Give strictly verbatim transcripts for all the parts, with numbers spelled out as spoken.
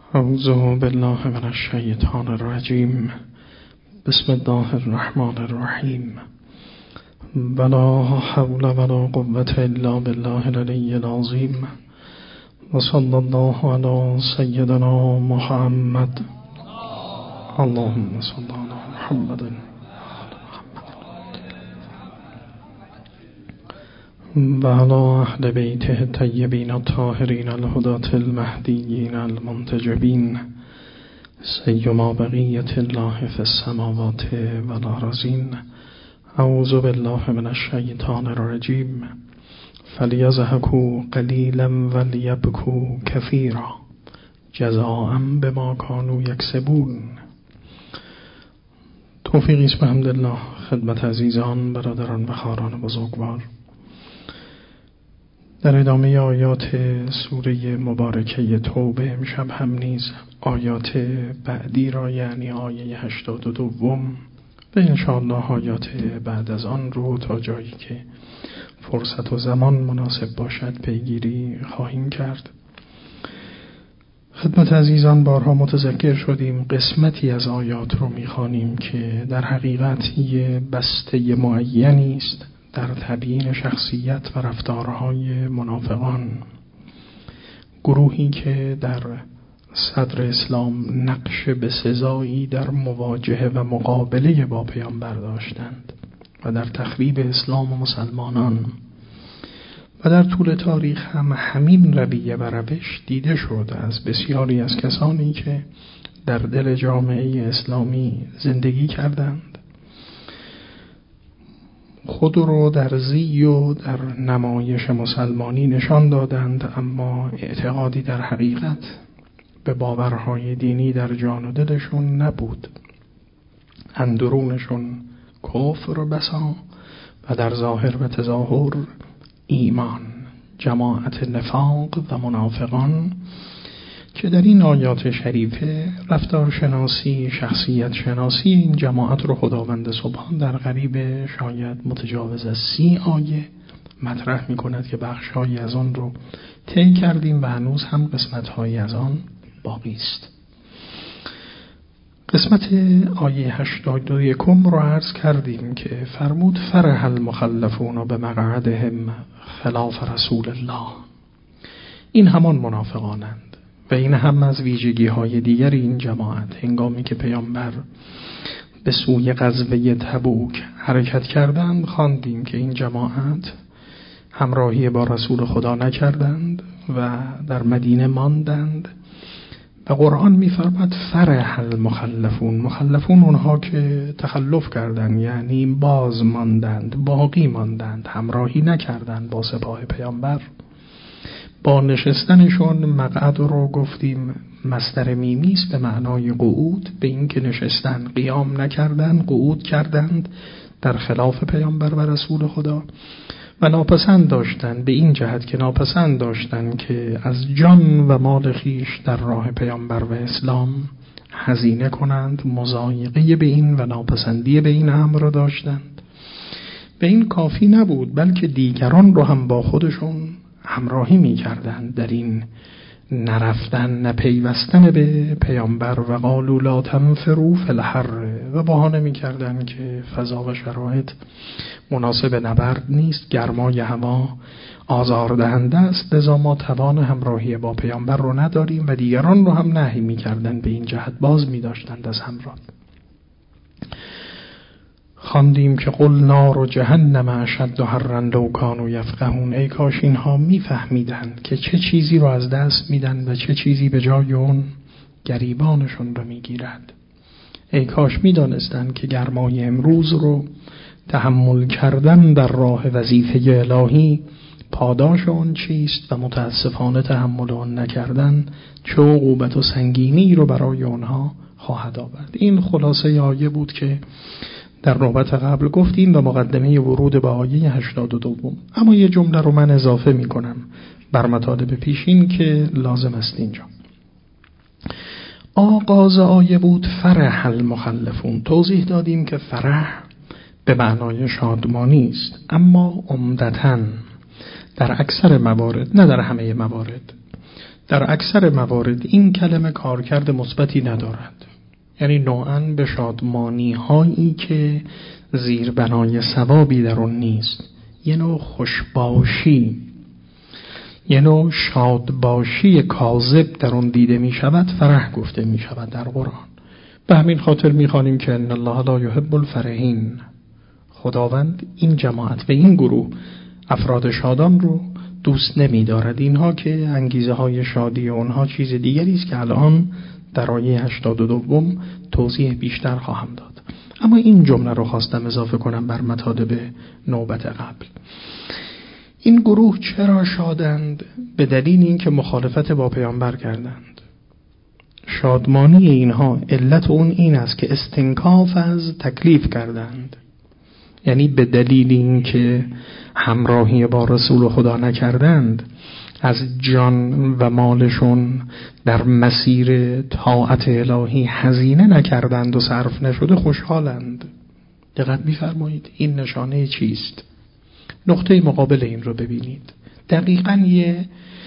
اعوذ بالله من الشیطان الرجیم. بسم الله الرحمن الرحیم. ولا حول ولا قوة الا بالله العلی العظیم. و صلی الله علی سیدنا محمد. اللهم صل علی محمد و علی اهل بیته الطیبین الطاهرین الهداة المهدیین المنتجبین سیما بقیة الله فی السماوات والارضین. اعوذ بالله من الشیطان الرجیم. فلیضحکوا قلیلا ولیبکوا کثیرا جزاء بما کانوا یکسبون. توفیقی است بحمدالله خدمت عزیزان، برادران و خواهران بزرگوار. در ادامه آیات سوره مبارکه توبه امشب هم نیز آیات بعدی را، یعنی آیه هشتاد و دوم و انشاءالله آیات بعد از آن رو تا جایی که فرصت و زمان مناسب باشد پیگیری خواهیم کرد. خدمت عزیزان بارها متذکر شدیم قسمتی از آیات رو میخوانیم که در حقیقت یه بسته معینی است در تبیین شخصیت و رفتارهای منافقان، گروهی که در صدر اسلام نقش بسزایی در مواجهه و مقابله با پیامبر داشتند و در تخریب اسلام و مسلمانان، و در طول تاریخ هم همین رویه و روش دیده شد از بسیاری از کسانی که در دل جامعه اسلامی زندگی کردند، خود رو در زی و در نمایش مسلمانی نشان دادند، اما اعتقادی در حقیقت به باورهای دینی در جان و دلشون نبود. اندرونشون کفر بسا و در ظاهر و تظاهر ایمان، جماعت نفاق و منافقان که در این آیات شریفه رفتار شناسی، شخصیت شناسی این جماعت رو خداوند سبحان در قریب شاید متجاوز از سی آیه مطرح می کند که بخش‌هایی از آن رو طی کردیم و هنوز هم قسمت‌هایی از آن باقی است. قسمت آیه هشتاد و یک رو عرض کردیم که فرمود فرح المخلفون به مقعدهم خلاف رسول الله. این همان منافقانند و این هم از ویژگی های دیگر این جماعت. هنگامی که پیامبر به سوی غزوه تبوک حرکت کردند خواندیم که این جماعت همراهی با رسول خدا نکردند و در مدینه ماندند و قرآن می‌فرماید فرح المخلفون. مخلفون اونها که تخلف کردند، یعنی باز ماندند، باقی ماندند، همراهی نکردند با سپاه پیامبر. با نشستنشون، مقعد رو گفتیم مصدر میمی است به معنای قعود، به این که نشستن، قیام نکردن، قعود کردند در خلاف پیامبر و رسول خدا و ناپسند داشتن، به این جهت که ناپسند داشتن که از جان و مال خیش در راه پیامبر و اسلام هزینه کنند. مضایقه به این و ناپسندی به این امر را داشتند. به این کافی نبود، بلکه دیگران رو هم با خودشون همراهی می کردند در این نرفتن، نپیوستن به پیامبر. و قالوا لا تنفروا فی الحر، و بهانه می کردند که فضا و شرایط مناسب نبرد نیست، گرمای هوا آزاردهنده است، لذا ما توان همراهی با پیامبر رو نداریم و دیگران رو هم نهی می کردند به این جهت، باز می داشتند از همراه. خواندیم که قل نار جهنم اشد حرا لو کانوا یفقهون. ای کاش اینها میفهمیدند که چه چیزی رو از دست میدن و چه چیزی به جای اون گریبانشون رو میگیرد. ای کاش میدانستند که گرمای امروز رو تحمل کردن در راه وظیفه الهی پاداش اون چیست و متاسفانه تحمل اون نکردن چه عقوبت و سنگینی رو برای اونها خواهد آورد. این خلاصه آیه بود که در نوبت قبل گفتیم و مقدمه ورود به آیه هشتاد و دو. اما یه جمله رو من اضافه می کنم بر مطالب پیشین که لازم است اینجا. آغاز آیه بود فرح المخلفون. توضیح دادیم که فرح به معنای شادمانی است، اما عمدتاً در اکثر موارد، نه در همه موارد، در اکثر موارد این کلمه کارکرد مثبتی ندارد. یعنی نوعاً به شادمانی هایی که زیربنای ثوابی در اون نیست، یه نوع خوشباشی، یه نوع شادباشی کاذب در اون دیده می شود، فرح گفته می شود در قرآن. به همین خاطر می خوانیم که ان الله لا یحب الفرحین، خداوند این جماعت و این گروه افراد شادان رو دوست نمی دارد. اینها که انگیزه های شادی اونها چیز دیگری است که الان در آیه هشتاد و دو توضیح بیشتر خواهم داد. اما این جمله رو خواستم اضافه کنم بر مطالب نوبت قبل. این گروه چرا شادند؟ به دلیل اینکه مخالفت با پیامبر کردند. شادمانی اینها علت اون این است که استنکاف از تکلیف کردند، یعنی به دلیل اینکه همراهی با رسول خدا نکردند، از جان و مالشون در مسیر طاعت الهی هزینه نکردند و صرف نشده خوشحالند. دقت می‌فرمایید این نشانه چیست؟ نقطه مقابل این رو ببینید. دقیقاً یه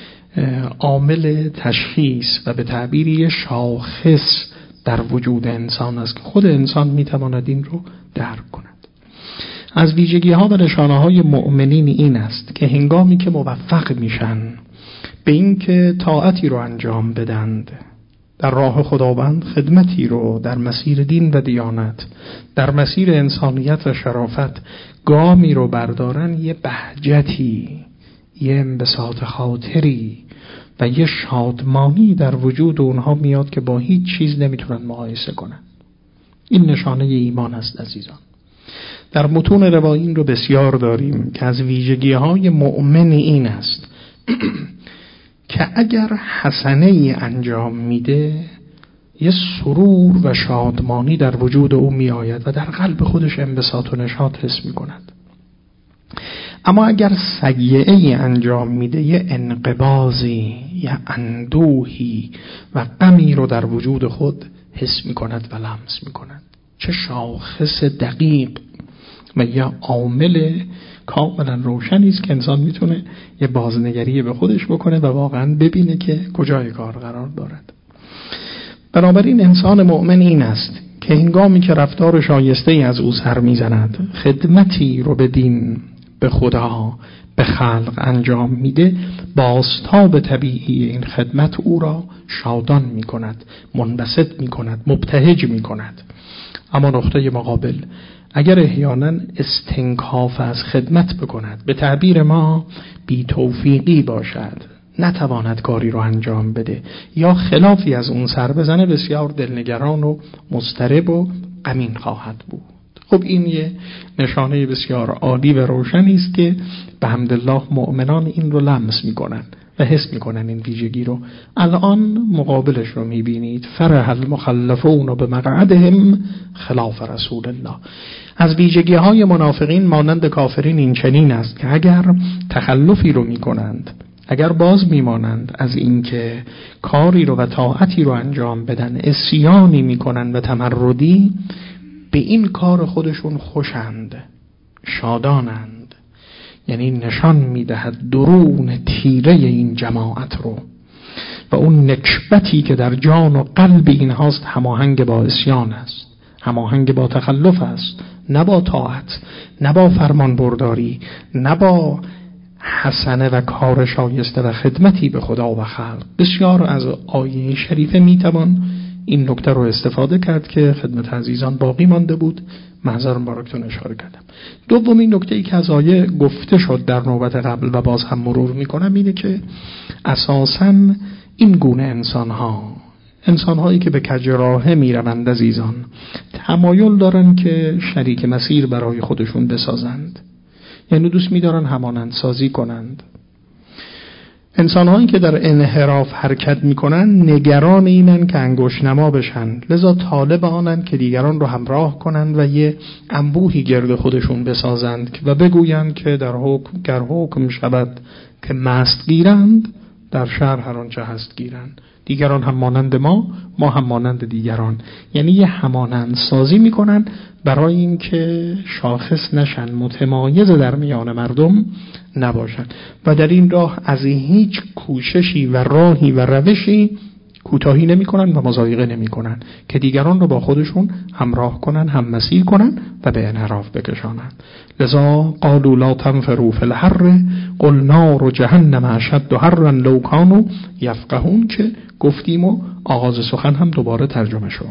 عامل تشخیص و به تعبیری شاخص در وجود انسان است که خود انسان میتواند این رو درک کند. از ویژگی ها و نشانه های مؤمنین این است که هنگامی که موفق میشن به این که طاعتی رو انجام بدند، در راه خداوند خدمتی رو در مسیر دین و دیانت، در مسیر انسانیت و شرافت گامی رو بردارن، یه بهجتی، یه انبساط خاطری و یه شادمانی در وجود اونها میاد که با هیچ چیز نمیتونن مقایسه کنن. این نشانه ایمان است عزیزان. در متون روایی این رو بسیار داریم که از ویژگی های مؤمن این است که اگر حسنه ای انجام میده یه سرور و شادمانی در وجود او می آید و در قلب خودش انبساط و نشاط حس می کند. اما اگر سیئه ای انجام میده یه انقباضی، یه اندوهی و غمی رو در وجود خود حس می کند و لمس می کند. چه شاخص دقیق و یه عامل کاملا روشنی است که انسان میتونه یه بازنگری به خودش بکنه و واقعا ببینه که کجای کار قرار دارد. بنابراین انسان مؤمن این است که هنگامی که رفتار شایسته ای از او سر میزند، خدمتی رو به دین، به خدا، به خلق انجام میده، بازتاب طبیعی این خدمت او را شادان میکند، منبسط میکند، مبتهج میکند. اما نقطه مقابل اگر احیانا استنکاف از خدمت بکند، به تعبیر ما بی توفیقی باشد، نتواند کاری رو انجام بده یا خلافی از اون سر بزنه، بسیار دلنگران و مضطرب و غمین خواهد بود. خب این یه نشانه بسیار عالی و روشنی است که به حمدالله مؤمنان این رو لمس میکنن و حس میکنن این ویژگی رو. الان مقابلش رو میبینید، فرح المخلفون به مقعدهم خلاف رسول الله. از ویژگی های منافقین مانند کافرین این چنین است که اگر تخلفی رو میکنند، اگر باز میمانند از اینکه کاری رو و طاعتی رو انجام بدن، عصیانی میکنند و تمردی، به این کار خودشون خوشند، شادانند. یعنی نشان میدهد درون تیره این جماعت رو و اون نکبتی که در جان و قلب این هاست هماهنگ با عصیان است، هماهنگ با تخلف است، نه با طاعت، نه با فرمان برداری، نه با حسنه و کار شایسته و خدمتی به خدا و خلق. بسیار از آیه شریفه میتوان این نکته رو استفاده کرد که خدمت عزیزان باقی مانده بود، محضرم بارکتون اشاره کردم. دومین نکته‌ای که از آیه گفته شد در نوبت قبل و باز هم مرور میکنم اینه که اساساً این گونه انسان‌ها، انسان‌هایی که به کج راهه میروند عزیزان، تمایل دارن که شریک مسیر برای خودشون بسازند، یعنی دوست می‌دارن همانند سازی کنند. انسان‌هایی که در انحراف حرکت می‌کنن نگران اینن که انگشت نما بشن، لذا طالب آنن که دیگران رو همراه کنند و یه انبوهی گرد خودشون بسازند و بگویند که در حکم گر حکم شود که مست گیرند، در شهر هر آنچه هست گیرند. دیگران هم مانند ما، ما هم مانند دیگران. یعنی یه همانند سازی میکنن برای اینکه شاخص نشن، متمایز در میان مردم نباشن و در این راه از هیچ کوششی و راهی و روشی کوتاهی نمی‌کنن و مضایقه نمی‌کنن که دیگران رو با خودشون همراه کنن، هم مسیر کنن و به انحراف بکشانن. لذا قالوا لا تنفروا فی الحر قل نار جهنم اشد حرا لو كانوا یفقهون که گفتیم و آغاز سخن هم دوباره ترجمه شد.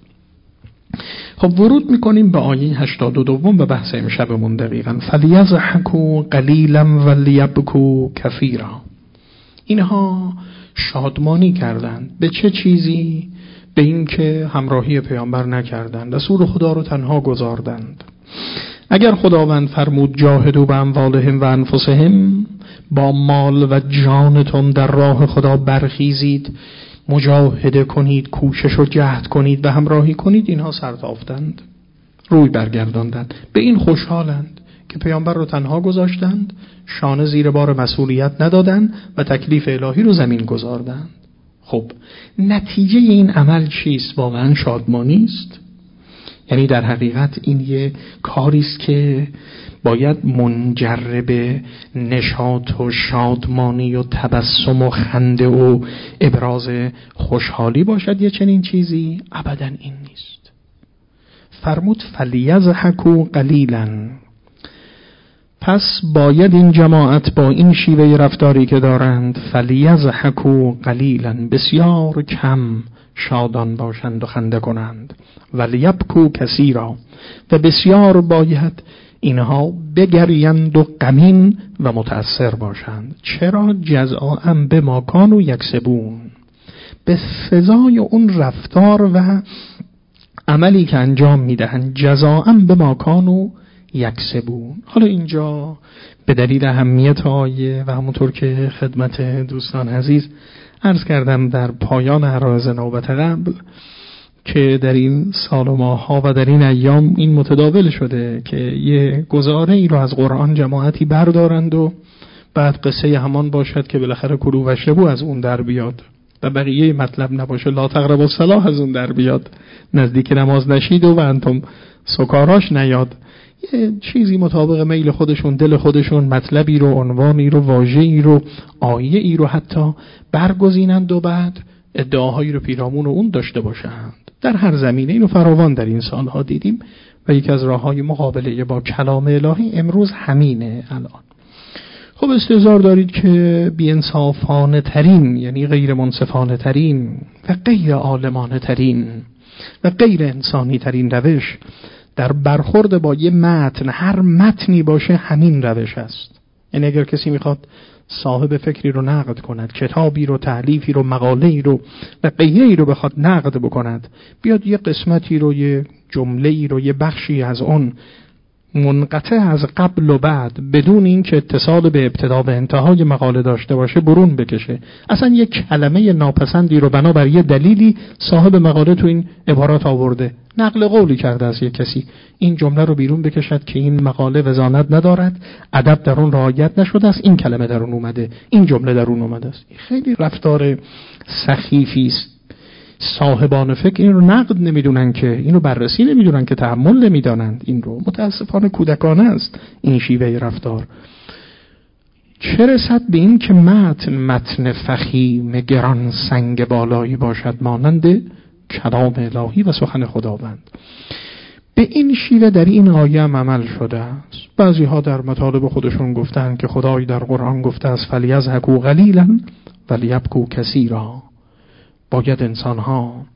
خب ورود میکنیم به آیه هشتاد و دو و بحث امشبمون دقیقاً فلیضحکوا قلیلا ولیبکوا کثیرا. اینها شادمانی کردند. به چه چیزی؟ به این که همراهی پیامبر نکردند، رسول خدا رو تنها گذاردند. اگر خداوند فرمود جاهدوا باموالهم و انفسهم، با مال و جانتون در راه خدا برخیزید، مجاهده کنید، کوشش و جهد کنید و همراهی کنید، اینها سرتافتند، روی برگرداندند. به این خوشحالند که پیامبر رو تنها گذاشتند، شانه زیر بار مسئولیت ندادند و تکلیف الهی رو زمین گذاردند. خب نتیجه این عمل چیست؟ واقعا شادمانی است؟ یعنی در حقیقت این یه کاری است که باید منجر به نشاط و شادمانی و تبسم و خنده و ابراز خوشحالی باشد یه چنین چیزی؟ ابدا این نیست. فرمود فلیضحکوا قلیلا. پس باید این جماعت با این شیوه رفتاری که دارند فلیضحکوا قلیلا، بسیار کم شادان باشند و خنده کنند، ولیبکوا کثیرا، و بسیار باید اینها بگریند و غمین و متأثر باشند. چرا؟ جزاء بما کانوا یکسبون، به سزای اون رفتار و عملی که انجام میدهند، جزاء بما کانوا یکسبون. حالا اینجا به دلیل اهمیت آیه و همونطور که خدمت دوستان عزیز عرض کردم در پایان عرایض نوبت قبل که در این سال و ماه ها و در این ایام این متداول شده که یه گزاره ای رو از قرآن جماعتی بردارند و بعد قصه همان باشد که بالاخره کلوا واشربوا از اون در بیاد و بقیه مطلب نباشه، لا تقربوا الصلاة از اون در بیاد، نزدیک نماز نشید و انتم سکاراش نیاد. یه چیزی مطابق میل خودشون، دل خودشون، مطلبی رو، عنوانی رو، واژه‌ای رو، آیه ای رو حتی برگزینند و بعد ادعاهایی رو پیرامون اون داشته باشند. در هر زمینه اینو فراوان در این سالها دیدیم و یکی از راههای مقابله با کلام الهی امروز همینه. الان خب استحضار دارید که بی‌انصافانه ترین، یعنی غیر منصفانه ترین و غیر عالمانه ترین و غیر انسانی ترین روش در برخورد با یه متن، هر متنی باشه، همین روش است. یعنی اگر کسی میخواد صاحب فکری رو نقد کند، کتابی رو، تألیفی رو، مقاله‌ای رو و غیره‌ای رو بخواد نقد بکند، بیاد یه قسمتی رو، یه جمله‌ای رو، یه بخشی از اون منقطع از قبل و بعد بدون این که اتصال به ابتدا و انتهای مقاله داشته باشه برون بکشه. اصلا یک کلمه ناپسندی رو بنابر یه دلیلی صاحب مقاله تو این عبارات آورده، نقل قولی کرده از یک کسی، این جمله رو بیرون بکشد که این مقاله وزانت ندارد، ادب در اون رعایت نشده است، این کلمه در اون اومده، این جمله در اون اومده است. خیلی رفتار سخیفی است. صاحبان فکر این رو نقد نمیدونن، که اینو بررسی نمیدونن، که تحمل نمیدانند. این رو متاسفانه کودکانه است این شیوه رفتار. چه رسد به این که متن متن فخیم گران سنگ بالایی باشد مانند کلام الهی و سخن خداوند. به این شیوه در این آیه هم عمل شده است. بعضی ها در مطالب خودشون گفتن که خدای در قرآن گفته است فلیضحکوا قلیلا ولیبکوا کثیرا، باید انسان ها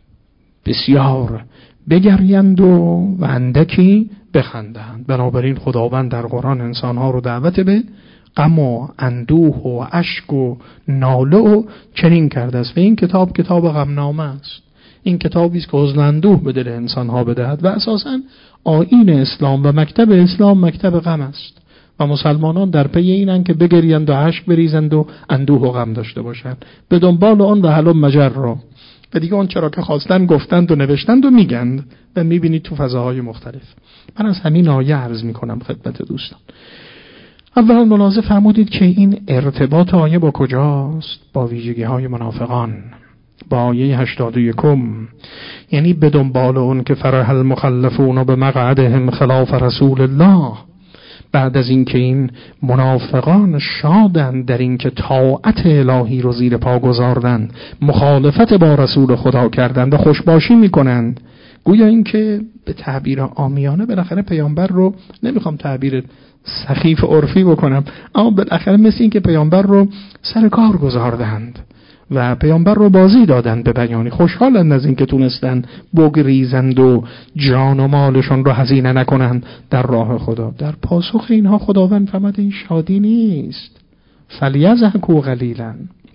بسیار بگریند و اندکی بخندند. بنابراین خداوند در قرآن انسان ها رو دعوت به غم و اندوه و اشک و ناله و چنین کرده است و این کتاب کتاب غمنامه است. این کتابی است که حزن اندوه به دل انسان ها بدهد و اساساً آیین اسلام و مکتب اسلام مکتب غم است و مسلمانان در پی اینن که بگریند و اشک بریزند و اندوه و غم داشته باشند، به دنبال آن و هلم مجر را و دیگه اون چرا که خواستن گفتند و نوشتند و میگند و میبینید تو فضاهای مختلف. من از همین آیه عرض میکنم خدمت دوستان. اولا ملاحظه فرمودید که این ارتباط آیه با کجاست؟ با ویژگی های منافقان. با آیه هشتاد و یکم، یعنی به دنبال اون که فرح المخلفون به مقعدهم خلاف رسول الله، بعد از اینکه این منافقان شادن در اینکه طاعت الهی رو زیر پا گذاردن، مخالفت با رسول خدا کردند و خوشباشی میکنند، گویا اینکه به تعبیر عامیانه بالاخره پیامبر رو، نمیخوام تعبیر سخیف عرفی بکنم، اما بالاخره مثل این که پیامبر رو سر کار گذاردند و پیامبر رو بازی دادند به بیانی، خوشحالند از اینکه تونستن بگریزند و جان و مالشون رو هزینه نکنند در راه خدا. در پاسخ اینها خداوند فرمود این شادی نیست، فلیضحکوا قلیلا.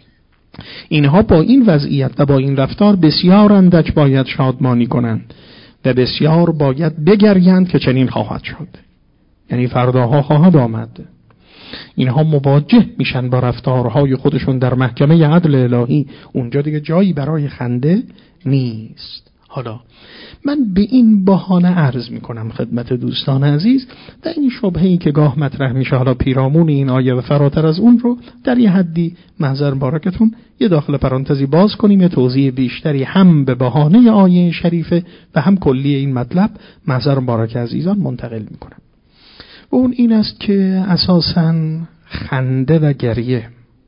اینها با این وضعیت و با این رفتار بسیار اندک باید شادمانی کنند و بسیار باید بگریند که چنین خواهد شد، یعنی فرداها خواهد آمد. اینها مواجه میشن با رفتارهای خودشون در محکمه عدل الهی، اونجا دیگه جایی برای خنده نیست. حالا من به این بهانه عرض میکنم خدمت دوستان عزیز و این شبهه‌ای که گاه مطرح میشه، حالا پیرامون این آیه و فراتر از اون رو در یه حدی محضر بارکتون یه داخل پرانتزی باز کنیم، یه توضیح بیشتری هم به بهانه آیه شریفه و هم کلی این مطلب محضر بارک عزیزان منتقل میکنم. اون این است که اساساً خنده و گریه،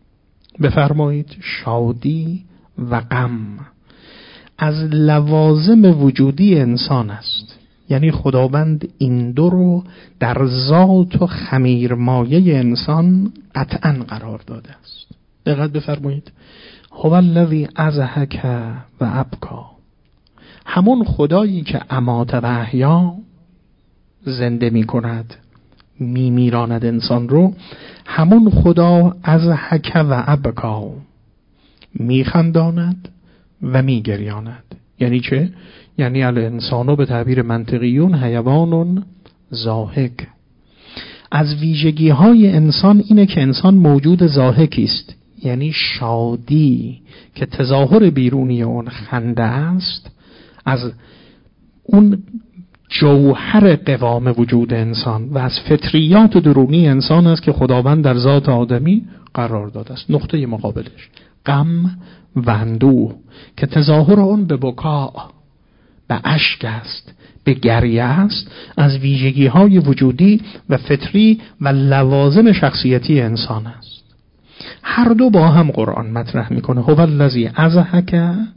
بفرمایید شادی و غم، از لوازم وجودی انسان است. یعنی خداوند این دو رو در ذات و خمیرمایه انسان قطعاً قرار داده است. دقت بفرمایید، هو الذی اضحک و ابکا، همون خدایی که امات و احیا، زنده می کند می میراند انسان رو، همون خدا اضحک و ابکا، می خنداند و می گریاند. یعنی چه؟ یعنی الانسانو به تعبیر منطقیون حیوانون ضاحک. از ویژگی های انسان اینه که انسان موجود ضاحکی است، یعنی شادی که تظاهر بیرونی اون خنده است، از اون جوهر قوام وجود انسان و از فطریات درونی انسان است که خداوند در ذات آدمی قرار داده است. نقطه مقابلش غم و اندوه که تظاهر اون به بکا، به اشک است، به گریه است، از ویژگی های وجودی و فطری و لوازم شخصیتی انسان است. هر دو با هم قرآن مطرح میکنه، هو الذی اضحک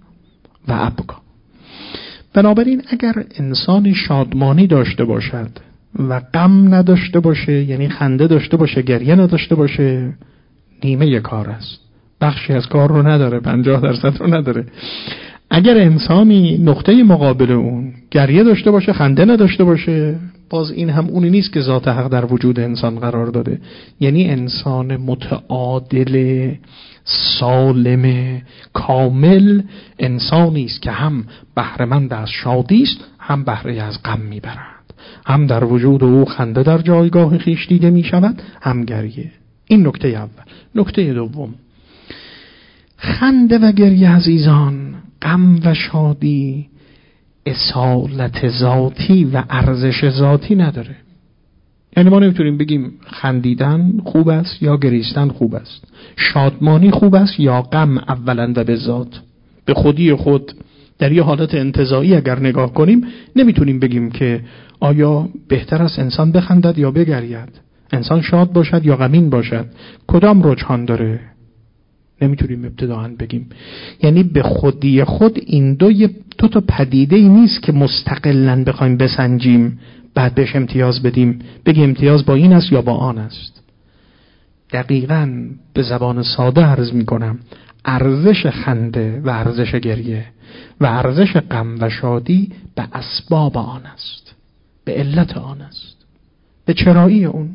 و ابکا. بنابراین اگر انسان شادمانی داشته باشد و غم نداشته باشه، یعنی خنده داشته باشه گریه نداشته باشه، نیمه کار است، بخشی از کار رو نداره، پنجاه درصد رو نداره. اگر انسانی نقطه مقابل اون گریه داشته باشه خنده نداشته باشه، باز این هم اونی نیست که ذات حق در وجود انسان قرار داده. یعنی انسان متعادل، سالم، کامل انسانی است که هم بهره‌مند از شادی است، هم بهره از غم میبرد، هم در وجود او خنده در جایگاه خویش دیده میشود، هم گریه. این نکته اول. نکته دوم، خنده و گریه عزیزان، غم و شادی اصالت ذاتی و ارزش ذاتی نداره. یعنی ما نمیتونیم بگیم خندیدن خوب است یا گریستن خوب است، شادمانی خوب است یا غم اولا و به ذات. به خودی خود در یه حالت انتزاعی اگر نگاه کنیم نمیتونیم بگیم که آیا بهتر است انسان بخندد یا بگرید، انسان شاد باشد یا غمین باشد، کدام رجحان داره؟ نمیتونیم ابتداءً بگیم. یعنی به خودی خود این دو یه دو تا پدیده ای نیست که مستقلاً بخوایم بسنجیم بعد بهش امتیاز بدیم، بگیم امتیاز با این است یا با آن است. دقیقاً به زبان ساده عرض میکنم، ارزش خنده و ارزش گریه و ارزش غم و شادی به اسباب آن است، به علت آن است، به چرایی اون.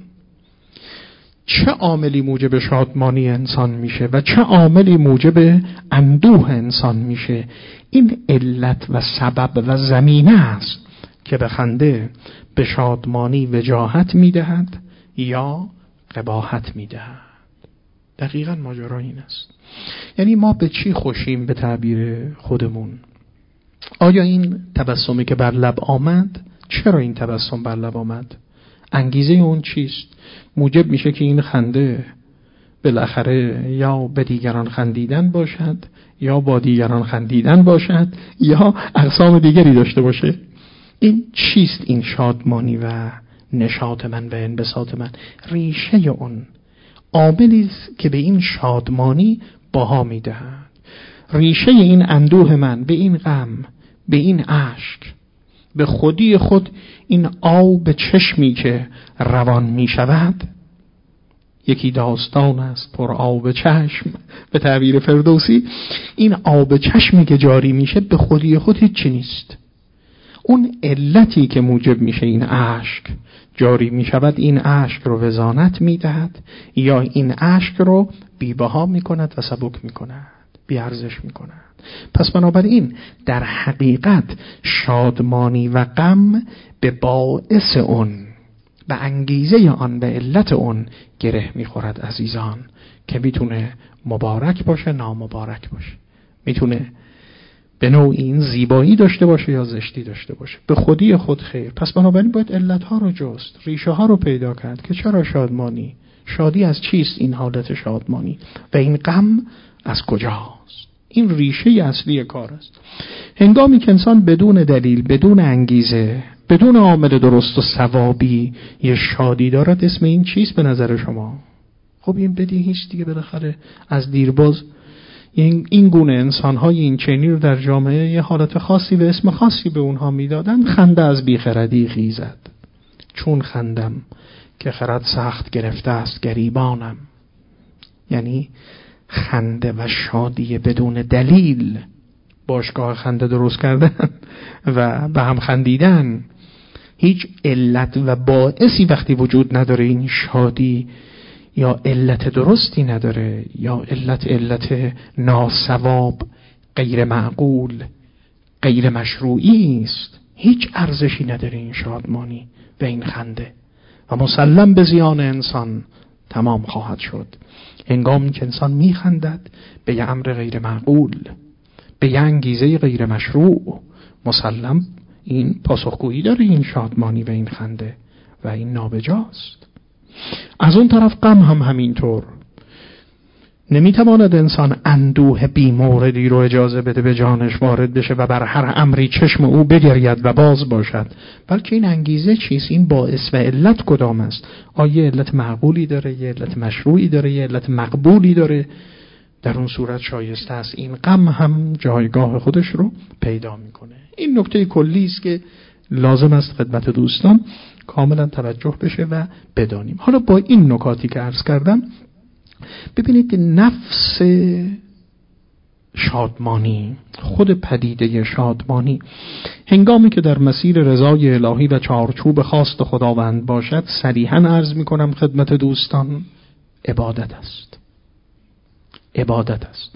چه عاملی موجب شادمانی انسان میشه و چه عاملی موجب اندوه انسان میشه، این علت و سبب و زمینه است که به خنده، به شادمانی وجاهت میدهد یا قباحت میدهد. دقیقاً ماجرا این است. یعنی ما به چی خوشیم به تعبیر خودمون؟ آیا این تبسمی که بر لب آمد، چرا این تبسم بر لب آمد؟ انگیزه اون چیست؟ موجب میشه که این خنده بالاخره یا به دیگران خندیدن باشد یا با دیگران خندیدن باشد یا اقسام دیگری داشته باشه. این چیست این شادمانی و نشاط من و انبساط من؟ ریشه اون عاملی است که به این شادمانی بها میدهد. ریشه این اندوه من به این غم، به این اشک، به خودی خود این آب چشمی که روان می شود. یکی داستان است پر آب چشم به تعبیر فردوسی. این آب چشمی که جاری میشه به خودی خود هیچ نیست. اون علتی که موجب میشه این اشک جاری میشود، این اشک رو وزانت میدهد یا این اشک رو بی‌بها میکند و سبک میکند، بیارزش میکند. پس بنابراین در حقیقت شادمانی و غم به باعث اون، به انگیزه آن، به علت اون گره میخورد عزیزان، که میتونه مبارک باشه نامبارک باشه، میتونه به نوع این زیبایی داشته باشه یا زشتی داشته باشه، به خودی خود خیر. پس بنابراین باید علتها رو جست، ریشه ها رو پیدا کرد که چرا شادمانی، شادی از چیست این حالت شادمانی و این غم از کجاست. این ریشه اصلی کار است. هنگامی که انسان بدون دلیل، بدون انگیزه، بدون عامل درست و ثوابی یه شادی دارد، اسم این چیست به نظر شما؟ خب این بدیهی است دیگه. بالاخره از دیرباز این این گونه انسان‌های این چنینی رو در جامعه یه حالت خاصی و اسم خاصی به اونها میدادن. خنده از بیخردی خیزد، چون خندم که خرد سخت گرفته است گریبانم. یعنی خنده و شادی بدون دلیل، باشگاه خنده درست کردن و به هم خندیدن، هیچ علت و باعثی وقتی وجود نداره، این شادی یا علت درستی نداره یا علت علت ناصواب، غیر معقول، غیر مشروعی است، هیچ ارزشی نداره این شادمانی و این خنده و مسلم به زیان انسان تمام خواهد شد. هنگامی که انسان میخندد به یه امر غیر معقول، به یه انگیزه غیر مشروع، مسلم این پاسخگویی داره این شادمانی و این خنده و این نابجاست. از اون طرف غم هم همینطور. نمیتواند انسان اندوه بیموردی رو اجازه بده به جانش وارد بشه و بر هر امری چشم او بگرید و باز باشد، بلکه این انگیزه چیست، این باعث و علت کدام است؟ آیا علت معقولی داره، یه علت مشروعی داره، یه علت مقبولی داره؟ در اون صورت شایسته است این غم هم جایگاه خودش رو پیدا میکنه. این نکته کلی است که لازم است خدمت دوستان کاملا توجه بشه و بدانیم. حالا با این نکاتی که عرض کردم ببینید نفس شادمانی، خود پدیده شادمانی، هنگامی که در مسیر رضای الهی و چارچوب خواست خداوند باشد، صریحاً عرض میکنم خدمت دوستان، عبادت است. عبادت است.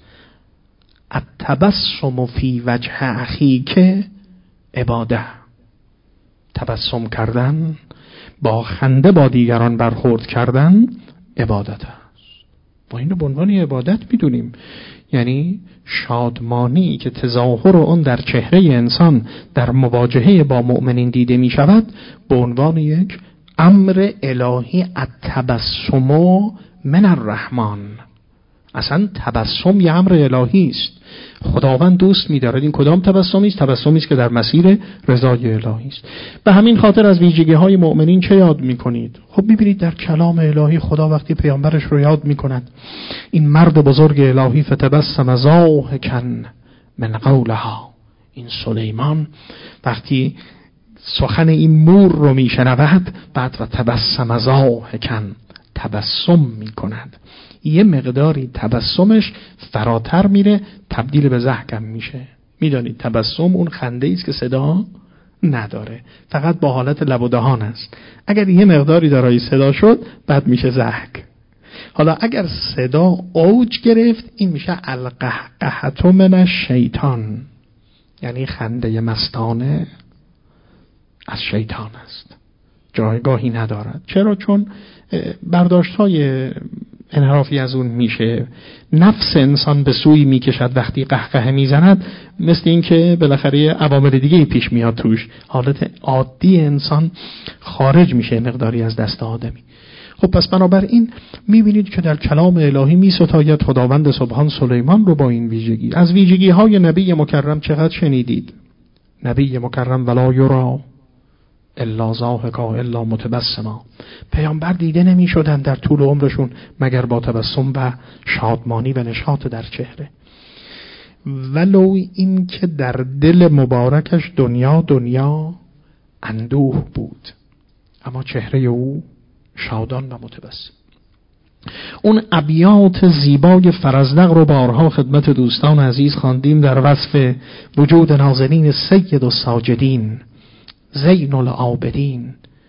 التبسم فی وجه اخیک عباده. تبسم کردن، با خنده با دیگران برخورد کردن عبادت است. ما اینو به عنوان عبادت میدونیم. یعنی شادمانی که تظاهر اون در چهره انسان در مواجهه با مؤمنین دیده می شود، به عنوان یک امر الهی، التبسم من الرحمن. اصلا تبسم یه امر الهی است. خداوند دوست می‌دارد. این کدام تبسمی است؟ تبسمی است که در مسیر رضای الهی است. به همین خاطر از ویژگی‌های مؤمنین چه یاد می‌کنید؟ خب می‌بینید در کلام الهی خدا وقتی پیامبرش رو یاد می‌کند، این مرد بزرگ الهی فتبسم ضاحکا من قولها، این سلیمان وقتی سخن این مور رو میشنود، بعد و تبسم ضاحکا، تبسم می‌کند. یه مقداری تبسمش فراتر میره، تبدیل به ضحکم میشه. میدانید تبسم اون خنده است که صدا نداره، فقط با حالت لب و دهان است. اگر یه مقداری دارای صدا شد، بعد میشه ضحک. حالا اگر صدا اوج گرفت، این میشه القهقهة من الشیطان، یعنی خنده مستانه از شیطان است، جایگاهی ندارد. چرا؟ چون برداشت های انحرافی از اون میشه. نفس انسان به سوی میکشد وقتی قهقه میزند، مثل این که بالاخره عوامل دیگه پیش میاد توش، حالت عادی انسان خارج میشه مقداری از دست آدمی. خب پس بنابراین میبینید که در کلام الهی میستاید خداوند سبحان سلیمان رو با این ویژگی. از ویژگی های نبی مکرم چقدر شنیدید؟ نبی مکرم ولا یرا الا ضاحکا الا متبسما. پیامبر دیده نمی شدن در طول عمرشون مگر با تبسم و شادمانی و نشاط در چهره، ولو این که در دل مبارکش دنیا دنیا اندوه بود، اما چهره او شادان و متبسم. اون ابیات زیبای فرزدق رو بارها خدمت دوستان عزیز خواندیم در وصف وجود نازنین سید الساجدین زین العابدین،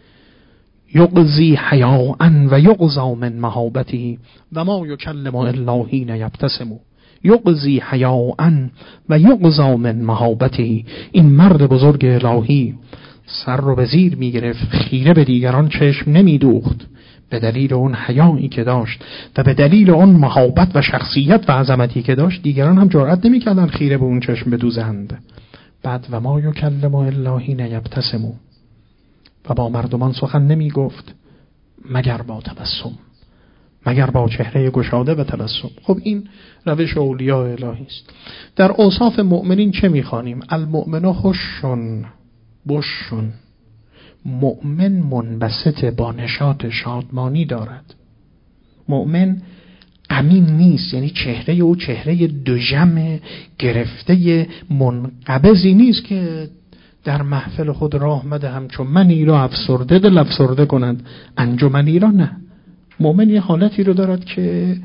یقضی حیاء و یقضا من محابته و ما یکلم الا حین یبتسم. یقضی حیاء و یقضا من محابته. این مرد بزرگ الهی سر رو به زیر می گرفت، خیره به دیگران چشم نمی دوخت به دلیل اون حیایی که داشت و به دلیل اون محابت و شخصیت و عظمتی که داشت. دیگران هم جرأت نمی کردن خیره به اون چشم بدوزند. بعد و ما یکلم الا حین یبتسم، و با مردمان سخن نمی گفت مگر با تبسم، مگر با چهره گشاده و تبسم. خب این روش اولیاء الهی است. در اوصاف مؤمنین چه می‌خوانیم؟ المؤمن خوشن بشن. مؤمن منبسط با نشاط شادمانی دارد. مؤمن غمین نیست، یعنی چهره او چهره دژم گرفته منقبضی نیست که در محفل خود راه مده همچون منی را افسرده دل افسرده کنند انجمنی را. نه، مؤمن یه حالتی رو دارد که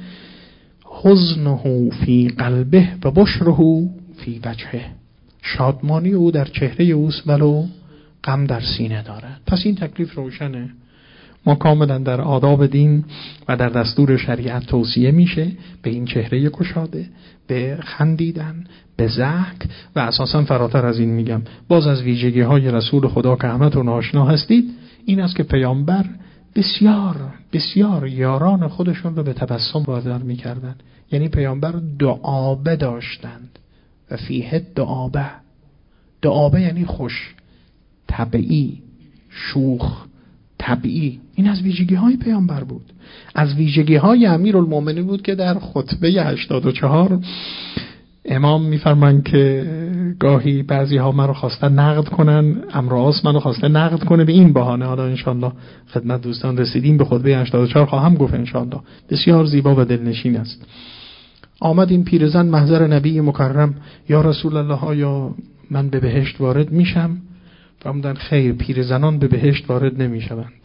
حزنه فی قلبه و بشره فی وجهه. شادمانی او در چهره اوست ولو غم در سینه دارد. پس این تکلیف روشنه. ما کاملا در آداب دین و در دستور شریعت توصیه میشه به این چهره گشاده، به خندیدن، به ضحک و اساسا فراتر از این میگم باز از ویژگی های رسول خدا که همتون آشنا هستید این است که پیامبر بسیار بسیار یاران خودشون رو به تبسم وادار میکردن. یعنی پیامبر دعابه داشتند و فیه دعابه. دعابه یعنی خوش طبعی، شوخ طبیعی. این از ویژگی های پیامبر بود. از ویژگی های امیرالمومنین بود که در خطبه هشتاد و چهار امام میفرمان که گاهی بعضی ها من رو خواستن نقد کنن، امراض من رو خواستن نقد کنه به این بهانه. حالا انشالله خدمت دوستان رسیدیم به خطبه هشتاد و چهار خواهم گفت انشالله. بسیار زیبا و دلنشین است. آمد این پیرزن محضر نبی مکرم، یا رسول الله آیا من به بهشت وارد میشم؟ فرمودن خیر، پیرزنان به بهشت وارد نمیشوند.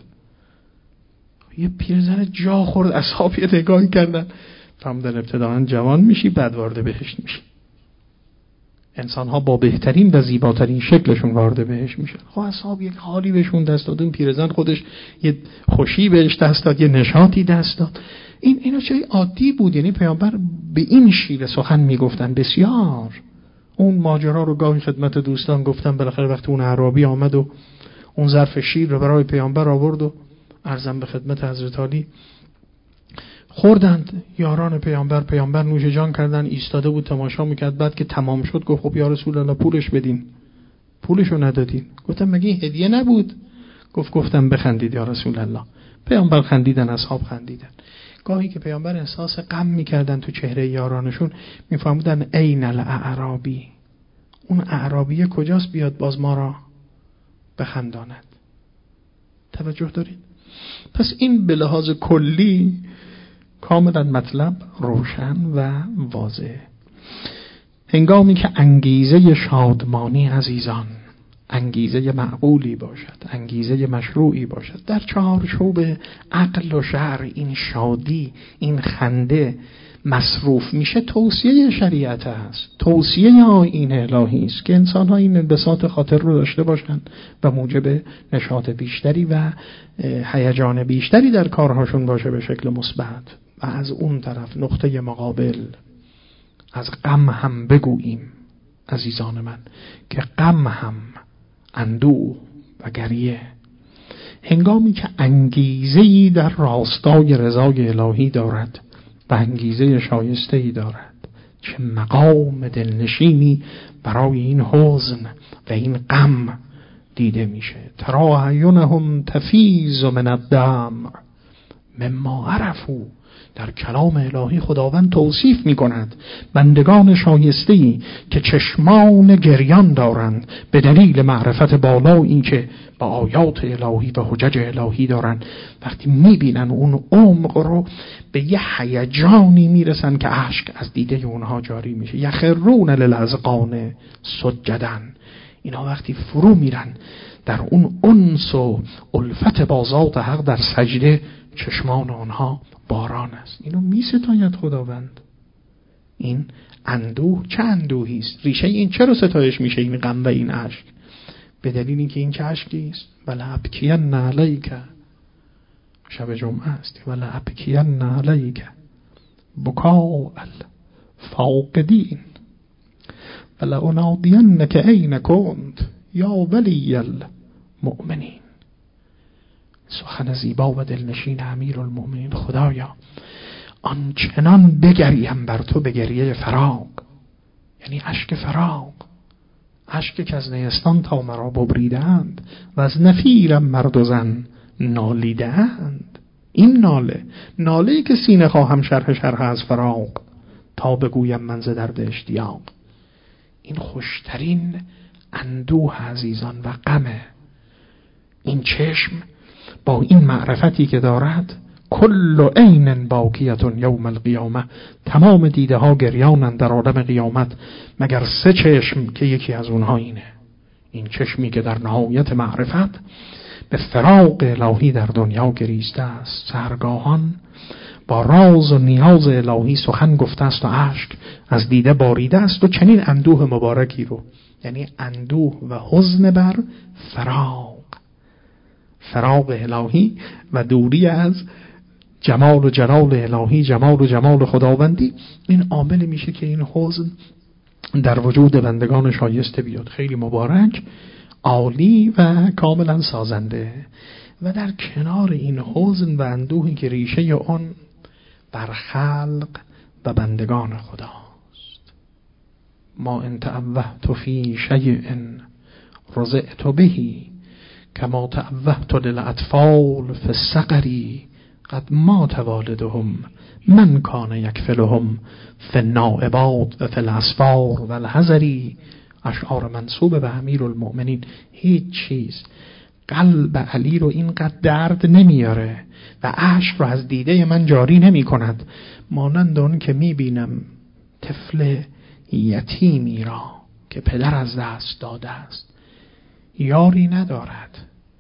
یه پیرزن جا خورد، اصحاب یه نگاهی کردن، فرمودن ابتداً جوان میشی بعد وارد بهشت میشی. انسان ها با بهترین و زیباترین شکلشون وارد بهشت میشن. خب اصحاب یک حالی بهشون دست داد. این پیرزن خودش یه خوشی بهش دست داد، یه نشاطی دست داد. این اینا چه عادی بود. یعنی پیامبر به این شیوه سخن میگفتن. بسیار اون ماجرا رو گاهی خدمت دوستان گفتم. بالاخره وقتی اون اعرابی آمد و اون ظرف شیر رو برای پیامبر آورد و عرضم به خدمت حضرت علی خوردند یاران پیامبر. پیامبر نوش جان کردن، ایستاده بود تماشا میکرد. بعد که تمام شد گفت خب یا رسول الله پولش بدین. پولشو ندادین. گفتم مگه هدیه نبود؟ گفت گفتم بخندید یا رسول الله. پیامبر خندیدن، اصحاب خندیدن. گاهی که پیامبر احساس غم میکردن تو چهره یارانشون میفهمودن این الاعرابی، اون اعرابی کجاست بیاد باز ما را بخنداند. توجه دارید؟ پس این به لحاظ کلی کاملا مطلب روشن و واضح. هنگامی که انگیزه شادمانی عزیزان انگیزه معقولی باشد، انگیزه مشروعی باشد، در چارچوب عقل و شرع این شادی، این خنده مصروف میشه، توصیه شریعت است، توصیه آیین الهی است که انسان ها این انبساط خاطر رو داشته باشند و موجب نشاط بیشتری و هیجان بیشتری در کارهاشون باشه به شکل مثبت. و از اون طرف نقطه مقابل از غم هم بگوییم عزیزان من که غم هم اندوه و گریه. هنگامی که انگیزه‌ای در راستای رضای الهی دارد و انگیزه شایسته‌ای دارد، چه مقام دلنشینی برای این حزن و این غم دیده میشه. ترا عیونهم تفیض من الدمع مما عرفو. در کلام الهی خداوند توصیف می کند بندگان شایسته‌ای که چشمان گریان دارند به دلیل معرفت بالایی که با آیات الهی و حجج الهی دارند. وقتی می بینن اون عمق رو به یه هیجانی می رسن که اشک از دیده اونها جاری میشه. یخرون للاذقان سجدن. اینا وقتی فرو میرن در اون انس و الفت با ذات حق در سجده، چشمان آنها باران است. اینو می ستاید خداوند. این اندوه چه اندوهی است؟ ریشه این چرا ستایش میشه این غم و این اشک؟ به دلیل اینکه این چه اشکی است؟ ولا ابکین علیک، شب جمعه است، ولا ابکین علیک بکاء الفاقدین ولا انادینک این کنت یا ولی المؤمنین. سخن زیبا و دلنشین امیرالمؤمنین: خدایا آنچنان بگریم بر تو به گریه فراق، یعنی اشک فراق، اشک که از نیستان تا مرا ببریدند و از نفیرم مرد و زن نالیدند. این ناله ناله‌ای که سینه خواهم شرح شرح از فراق تا بگویم من ز درد اشتیاق. این خوشترین اندوه عزیزان و غمه. این چشم با این معرفتی که دارد، کل عین باکیتون یوم القیامه، تمام دیده ها گریانند در عالم قیامت مگر سه چشم که یکی از اونها اینه. این چشمی که در نهایت معرفت به فراق الهی در دنیا گریسته است، سحرگاهان با راز و نیاز الهی سخن گفته است و اشک از دیده باریده است و چنین اندوه مبارکی رو، یعنی اندوه و حزن بر فراق، فراق الهی و دوری از جمال و جلال الهی، جمال و جمال خداوندی، این عامل میشه که این حزن در وجود بندگان شایسته بیاد. خیلی مبارک، عالی و کاملا سازنده. و در کنار این حزن و اندوهی که ریشه اون بر خلق و بندگان خداست: ما ان تعوهت فی شیء رضعت بهی کما تعوهت للاطفال فی الصغر قد مات والدهم من کان یکفلهم فی النائبات و فی الاسفار و الحذری. اشعار منسوب به امیرالمؤمنین. هیچ چیز قلب علی رو اینقدر درد نمیاره و اشک رو از دیده من جاری نمی کند مانند اون که میبینم طفل یتیمی را که پدر از دست داده است، یاری ندارد،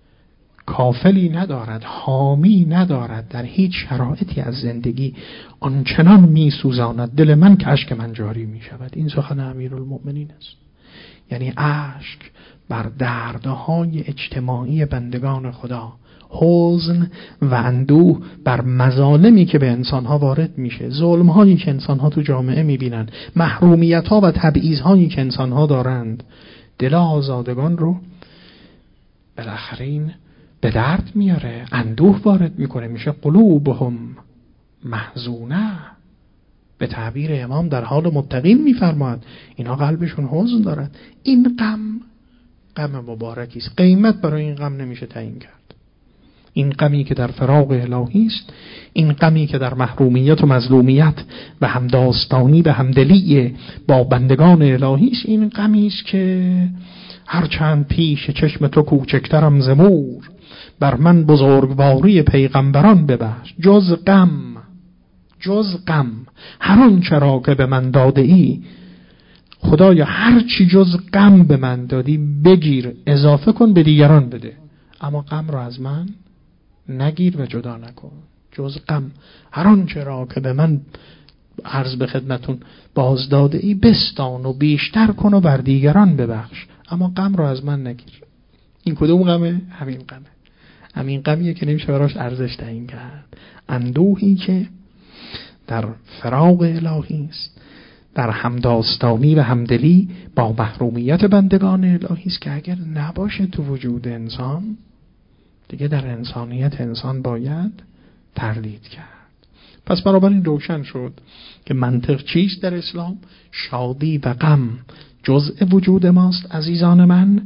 کافلی ندارد، حامی ندارد، در هیچ شرایطی از زندگی آنچنان می سوزاند دل من که اشک من جاری می شود. این سخن امیرالمؤمنین است. یعنی اشک بر دردهای اجتماعی بندگان خدا، حزن و اندوه بر مظالمی که به انسانها وارد میشه، ظلمهایی که انسانها تو جامعه میبینن، محرومیتها و تبعیضهایی که انسانها دارند، دل آزادگان رو بالاخره این به درد میاره، اندوه وارد میکنه، میشه قلوبهم محزونه. به تعبیر امام در حال متقین میفرماد اینا قلبشون حزن دارد. این غم غم مبارکی است، قیمت برای این غم نمیشه تعیین کرد. این غمی که در فراق الهی است، این غمی که در محرومیت و مظلومیت و همداستانی و همدلی با بندگان الهی است، این غمی است که هرچند پیش چشم تو کوچکترم ز مور، بر من بزرگواری پیغمبران ببخش. جز غم، جز غم، هر آن چرا که به من داده ای خدایا، هر چی جز غم به من دادی بگیر، اضافه کن، به دیگران بده، اما غم رو از من نگیر و جدا نکن. جز غم، هر آن چرا که به من عرض به خدمتون باز داده ای بستان و بیشتر کن و بر دیگران ببخش، اما غم رو از من نگیر. این کدوم غمه؟ همین غمه. همین غمیه که نمیشه براش ارزش تعیین کرد. اندوهی که در فراق الهی است، در همداستانی و همدلی با محرومیت بندگان الهی است که اگر نباشه تو وجود انسان، دیگه در انسانیت انسان باید تردید کرد. پس بنابراین روشن شد که منطق چیست در اسلام؟ شادی و غم جزء وجود ماست عزیزان من.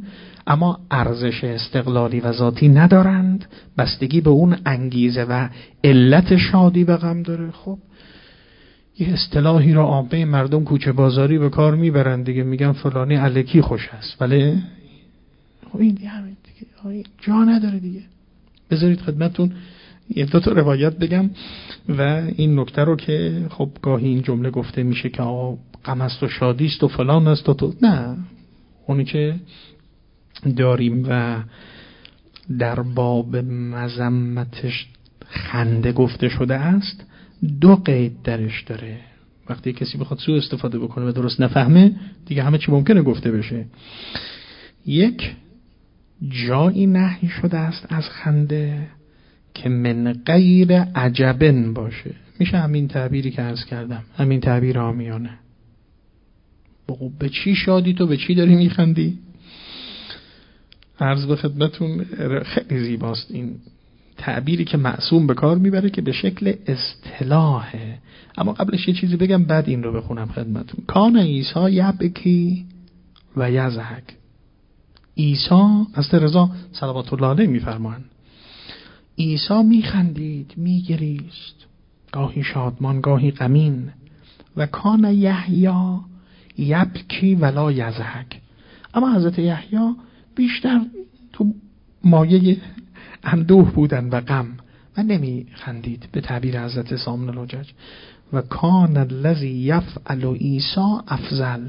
اما ارزش استقلالی و ذاتی ندارند، بستگی به اون انگیزه و علت شادی و غم داره. خب یه اصطلاحی رو عامه مردم کوچه بازاری به کار میبرند دیگه، میگن فلانی الکی خوش است، ولی این دیگه همین دیگه جا نداره دیگه. بذارید خدمتتون یه دو تا روایت بگم و این نکته رو که خب گاهی این جمله گفته میشه که آقا غم است و شادی است و فلان است و تو، نه، اونی که داریم و در باب مذمتش خنده گفته شده است دو قید درش داره. وقتی کسی بخواد سوء استفاده بکنه و درست نفهمه دیگه همه چی ممکنه گفته بشه. یک، جایی نهی شده است از خنده که من غیر عجبن باشه. میشه همین تعبیری که عرض کردم، همین تعبیر عامیانه. بگو به چی شادی تو، به چی داری میخندی؟ عرض به خدمتون خیلی زیباست این تعبیری که معصوم به کار میبره که به شکل اصطلاحه. اما قبلش یه چیزی بگم بعد این رو بخونم خدمتون. کان عیسی یبکی و یضحک. عیسی از رضا صلوات الله علیه میفرمان عیسی میخندید، میگریست، گاهی شادمان گاهی غمین. و کان یحیی یبکی ولا یضحک. اما حضرت یحیی بیشتر تو مایه اندوه بودن و غم و نمی خندید، به تعبیر حضرت سامن الحجج. و کان الذی یفعل عیسی افضل.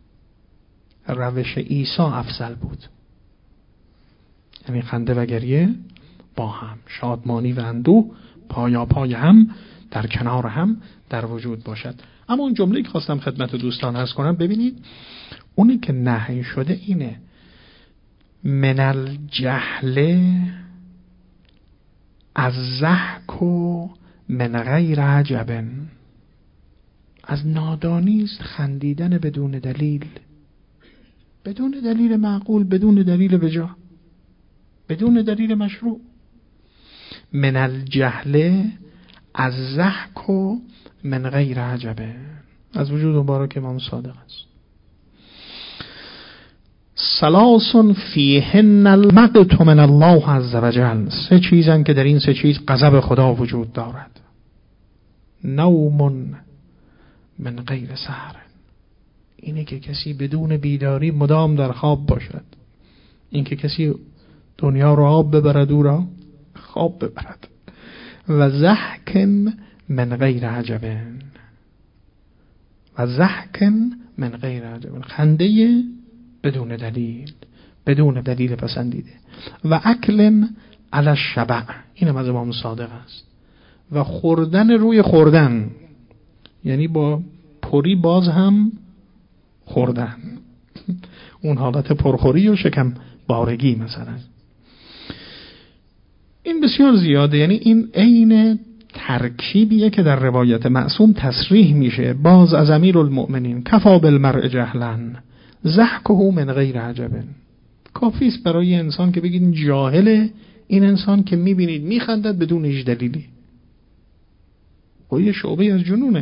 روش عیسی افضل بود، یعنی خنده و گریه با هم، شادمانی و اندوه پایا پای هم در کنار هم در وجود باشد. اما اون جمله‌ای که خواستم خدمت دوستان عرض کنم، ببینید اونی که نهی شده اینه: من الجهل از ضحک و من غیر عجب. از نادانی است خندیدن بدون دلیل، بدون دلیل معقول، بدون دلیل بجا، بدون دلیل مشروع. من الجهل از ضحک و من غیر عجب. از وجود مبارک امام صادق است. ثلاث فیهن المقت من الله عز وجل. سه چیزن که در این سه چیز غضب خدا وجود دارد. نوم من غیر سحر. اینه که کسی بدون بیداری مدام در خواب باشد. این که کسی دنیا رو آب ببرد او را خواب ببرد. و ضحک من غیر عجب. و ضحک من غیر عجب. خنده بدون دلیل، بدون دلیل پسندیده. و اکل علی الشبع. این هم از امام صادق است. و خوردن روی خوردن، یعنی با پری باز هم خوردن. اون حالت پرخوری و شکم بارگی مثلا. این بسیار زیاده، یعنی این عین ترکیبیه که در روایت معصوم تصریح میشه باز از امیرالمؤمنین: کفا بالمرء جهلا ضحکه من غیر عجب. کافی است برای انسان که بگید جاهله این انسان که میبینید میخندد بدون هیچ دلیلی. و یه شعبه از جنونه،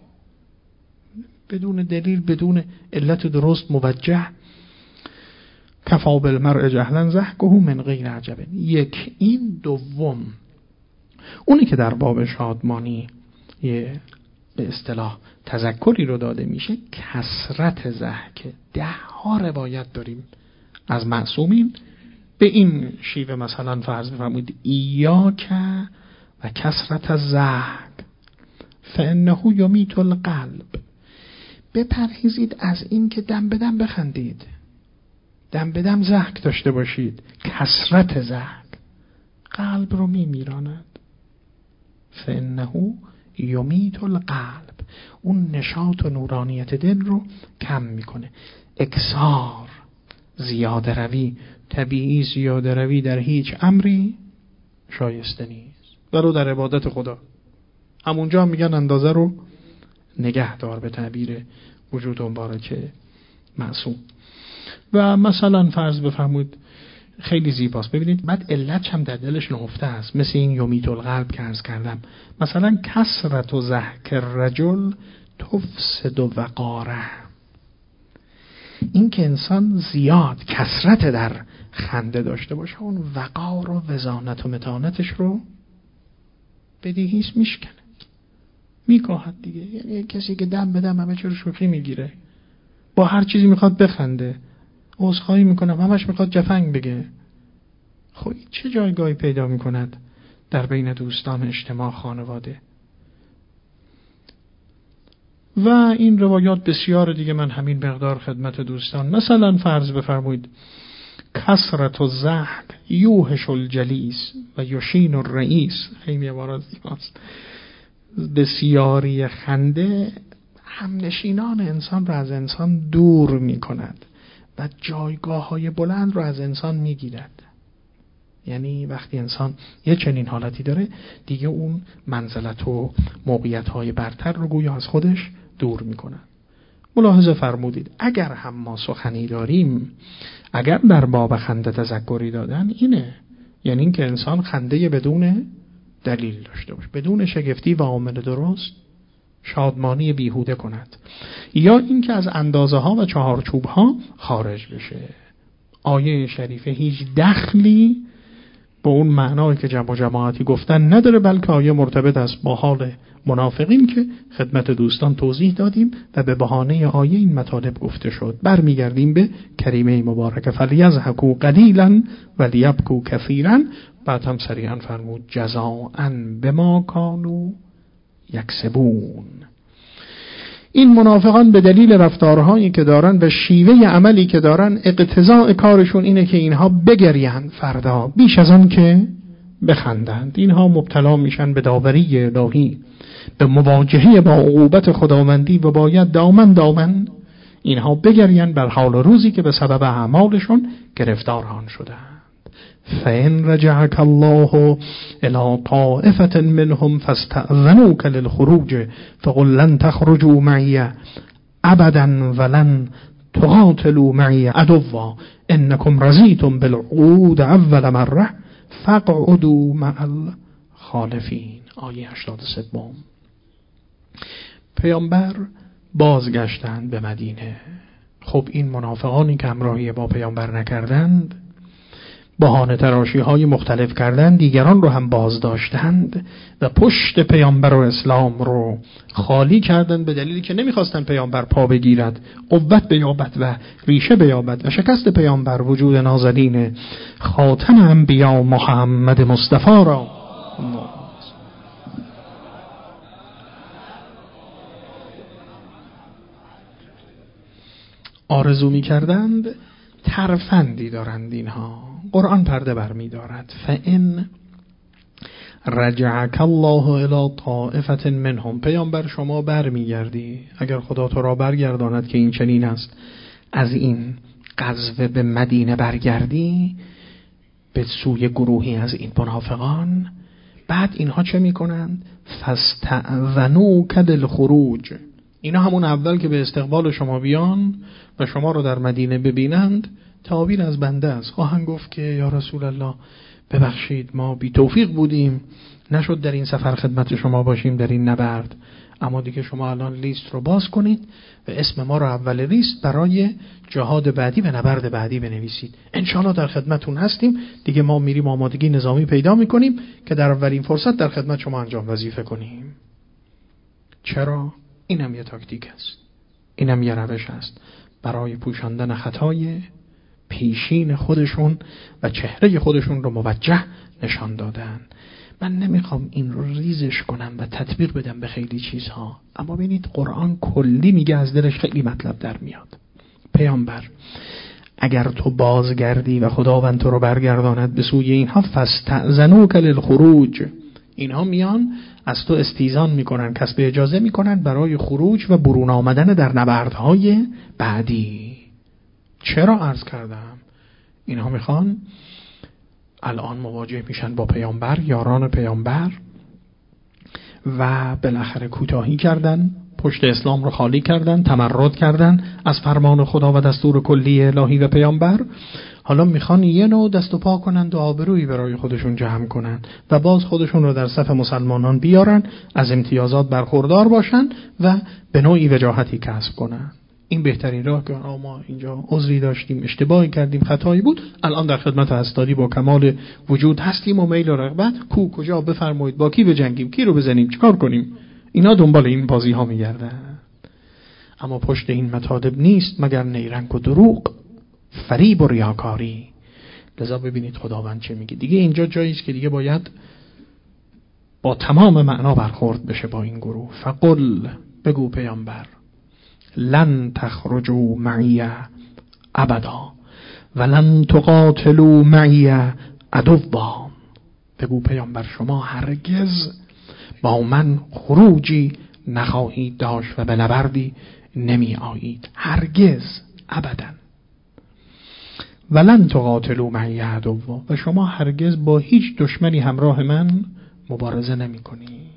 بدون دلیل، بدون علت درست موجه. کفا بالمرء جهلا ضحکه من غیر عجب. یک این. دوم اونی که در باب شادمانی یه به اصطلاح تذکری رو داده میشه، کثرت ضحک. ده ها روایت داریم از معصومین به این شیوه، مثلا فرض بفرمایید ایاک و کثرت الضحک فانه یمیت القلب. بپرهیزید از این که دم به دم بخندید، دم به دم ضحک داشته باشید. کثرت ضحک قلب رو میمیراند. فانه یمیت القلب. اون نشاط و نورانیت دل رو کم میکنه. اکثار، زیاده روی، طبیعی زیاده روی در هیچ امری شایسته نیست، ولو در عبادت خدا. همونجا هم میگن اندازه رو نگه دار، به تعبیر وجود مبارک معصوم. و مثلا فرض بفرمایید خیلی زیباست، ببینید بعد علت هم در دلش نهفته است، مثل این یمیت القلب که عرض کردم. مثلا کثرت و ضحک الرجل تفسد و وقاره. این که انسان زیاد کثرت در خنده داشته باشه، اون وقار و وزانت و متانتش رو بدیهیش میشکنه، میکاهد دیگه. یعنی کسی که دم به دم همه چیز رو شوخی میگیره، با هر چیزی میخواد بخنده، عذرخواهی میکنم همش میخواد جفنگ بگه، خب چه جایگاهی پیدا میکند در بین دوستان، اجتماع، خانواده؟ و این روایات بسیار دیگه، من همین مقدار خدمت دوستان. مثلا فرض بفرمایید کثرت الضحک یوحش الجلیس و یشین الرئیس، خیلی عبارت زیباست. بسیاری خنده همنشینان انسان رو از انسان دور می کند و جایگاه های بلند رو از انسان می گیرد. یعنی وقتی انسان یه چنین حالتی داره دیگه اون منزلت و موقعیت های برتر رو گویا از خودش دور می کند. ملاحظه فرمودید اگر هم ما سخنی داریم، اگر در باب خنده تذکری دادن اینه، یعنی این که انسان خنده بدون دلیل داشته باشه، بدون شگفتی و عامل درست شادمانی بیهوده کند، یا این که از اندازه ها و چهارچوب ها خارج بشه. آیه شریفه هیچ دخلی با اون معنایی که جمع و جماعتی گفتن نداره، بلکه آیه مرتبط است با حال منافقین که خدمت دوستان توضیح دادیم و به بهانه آیه این مطالب گفته شد. برمیگردیم به کریمه مبارکه فلیضحکوا قلیلا ولیبکوا کثیرا. بعد هم صریحا فرمود جزاء بما کانوا یکسبون. این منافقان به دلیل رفتارهایی که دارن و شیوه عملی که دارن، اقتضاء کارشون اینه که اینها بگریند فردا بیش از آن که بخندند. اینها مبتلا میشن به داوری الهی، به مواجهه با عقوبت خداوندی و باید دامن دامن اینها بگریند بر حال و روزی که به سبب اعمالشون گرفتاران شدند. فَإِنْ رَجَعَكَ اللَّهُ إِلَى طَائِفَةٍ مِّنْهُمْ فَاسْتَأْذَنُوكَ لِلْخُرُوجِ فَقُلْ لَنْ تَخْرُجُوا مَعِيَ أَبَدًا وَلَنْ تُقَاتِلُوا مَعِيَ عَدُوًّا إِنَّكُمْ رَضِيتُمْ بِالْعُقُودِ أَوَّلَ مَرَّةٍ فَاقْعُدُوا مَعَ الْخَالِفِينَ. آیه هشتاد و سه. پیامبر بازگشتند به مدینه. خب این منافقانی که همراهی با پیامبر نکردند، بهانه تراشی های مختلف کردند، دیگران رو هم باز داشتند و پشت پیامبر و اسلام رو خالی کردند، به دلیلی که نمیخواستن پیامبر پا بگیرد، قوت بیابد و ریشه بیابد و شکست پیامبر وجود نازلین خاتم انبیا محمد مصطفی را آرزو می کردند. ترفندی دارند اینها. قرآن پرده بر می دارد. فَإِنْ رَجَعَكَ اللَّهُ إِلَى طَائِفَةٍ مِّنْهُمْ. پیامبر شما بر می گردی، اگر خدا تو را برگرداند که این چنین است، از این غزوه به مدینه برگردی به سوی گروهی از این منافقان. بعد اینها چه می کنند؟ فَاسْتَأْذَنُوكَ لِلْخُرُوجِ. اینا همون اول که به استقبال شما بیان و شما رو در مدینه ببینند، تعبیر از بنده است، خواهند گفت که یا رسول الله ببخشید ما بی توفیق بودیم، نشد در این سفر خدمت شما باشیم در این نبرد، اما دیگه شما الان لیست رو باز کنید و اسم ما رو اول لیست برای جهاد بعدی و نبرد بعدی بنویسید، انشاءالله در خدمتون هستیم. دیگه ما میریم آمادگی نظامی پیدا میکنیم که در اولین فرصت در خدمت شما انجام وظیفه کنیم. چرا؟ اینم یه تاکتیک است، اینم یه روش است برای پوشاندن خطای پیشین خودشون و چهره خودشون رو موجه نشان دادن. من نمیخوام این رو ریزش کنم و تطبیق بدم به خیلی چیزها، اما ببینید قرآن کلی میگه، از دلش خیلی مطلب در میاد. پیامبر اگر تو بازگردی و خداوند تو رو برگرداند به سوی اینها، فاستأذنوک للخروج، اینها میان از تو استیزان میکنن، کسب اجازه میکنن برای خروج و برون آمدن در نبردهای بعدی. چرا عرض کردم؟ اینها میخوان الان مواجه میشن با پیامبر، یاران پیامبر، و بالاخره کوتاهی کردن، پشت اسلام رو خالی کردن، تمرد کردن از فرمان خدا و دستور کلی الهی و پیامبر. حالا میخوان یه نوع دست و پا کنند و آبرویی برای خودشون جمع کنند و باز خودشون رو در صف مسلمانان بیارن، از امتیازات برخوردار باشن و به نوعی وجاهتی کسب کنند. این بهترین راه که ما اینجا عذری داشتیم، اشتباهی کردیم، خطایی بود، الان در خدمت هستاری با کمال وجود هستیم و میل و رغبت، کو کجا بفرمایید، با کی بجنگیم، کی رو بزنیم، چیکار کنیم، اینا دنبال این بازی ها میگردن. اما پشت این مطالب نیست مگر نیرنگ و دروغ، فریب و ریاکاری. لذا ببینید خداوند چه میگه دیگه. اینجا جایی است که دیگه باید با تمام معنا برخورد بشه با این گروه. فقل، بگو پیامبر، لن تخرجوا معی ابدا ولن تقاتلوا معی عدوا. بگو پیامبر شما هرگز با من خروجی نخواهید داشت و به نبردی نمی آیید، هرگز، ابدا. ولن تقاتلوا معی عدوا، و شما هرگز با هیچ دشمنی همراه من مبارزه نمی کنید.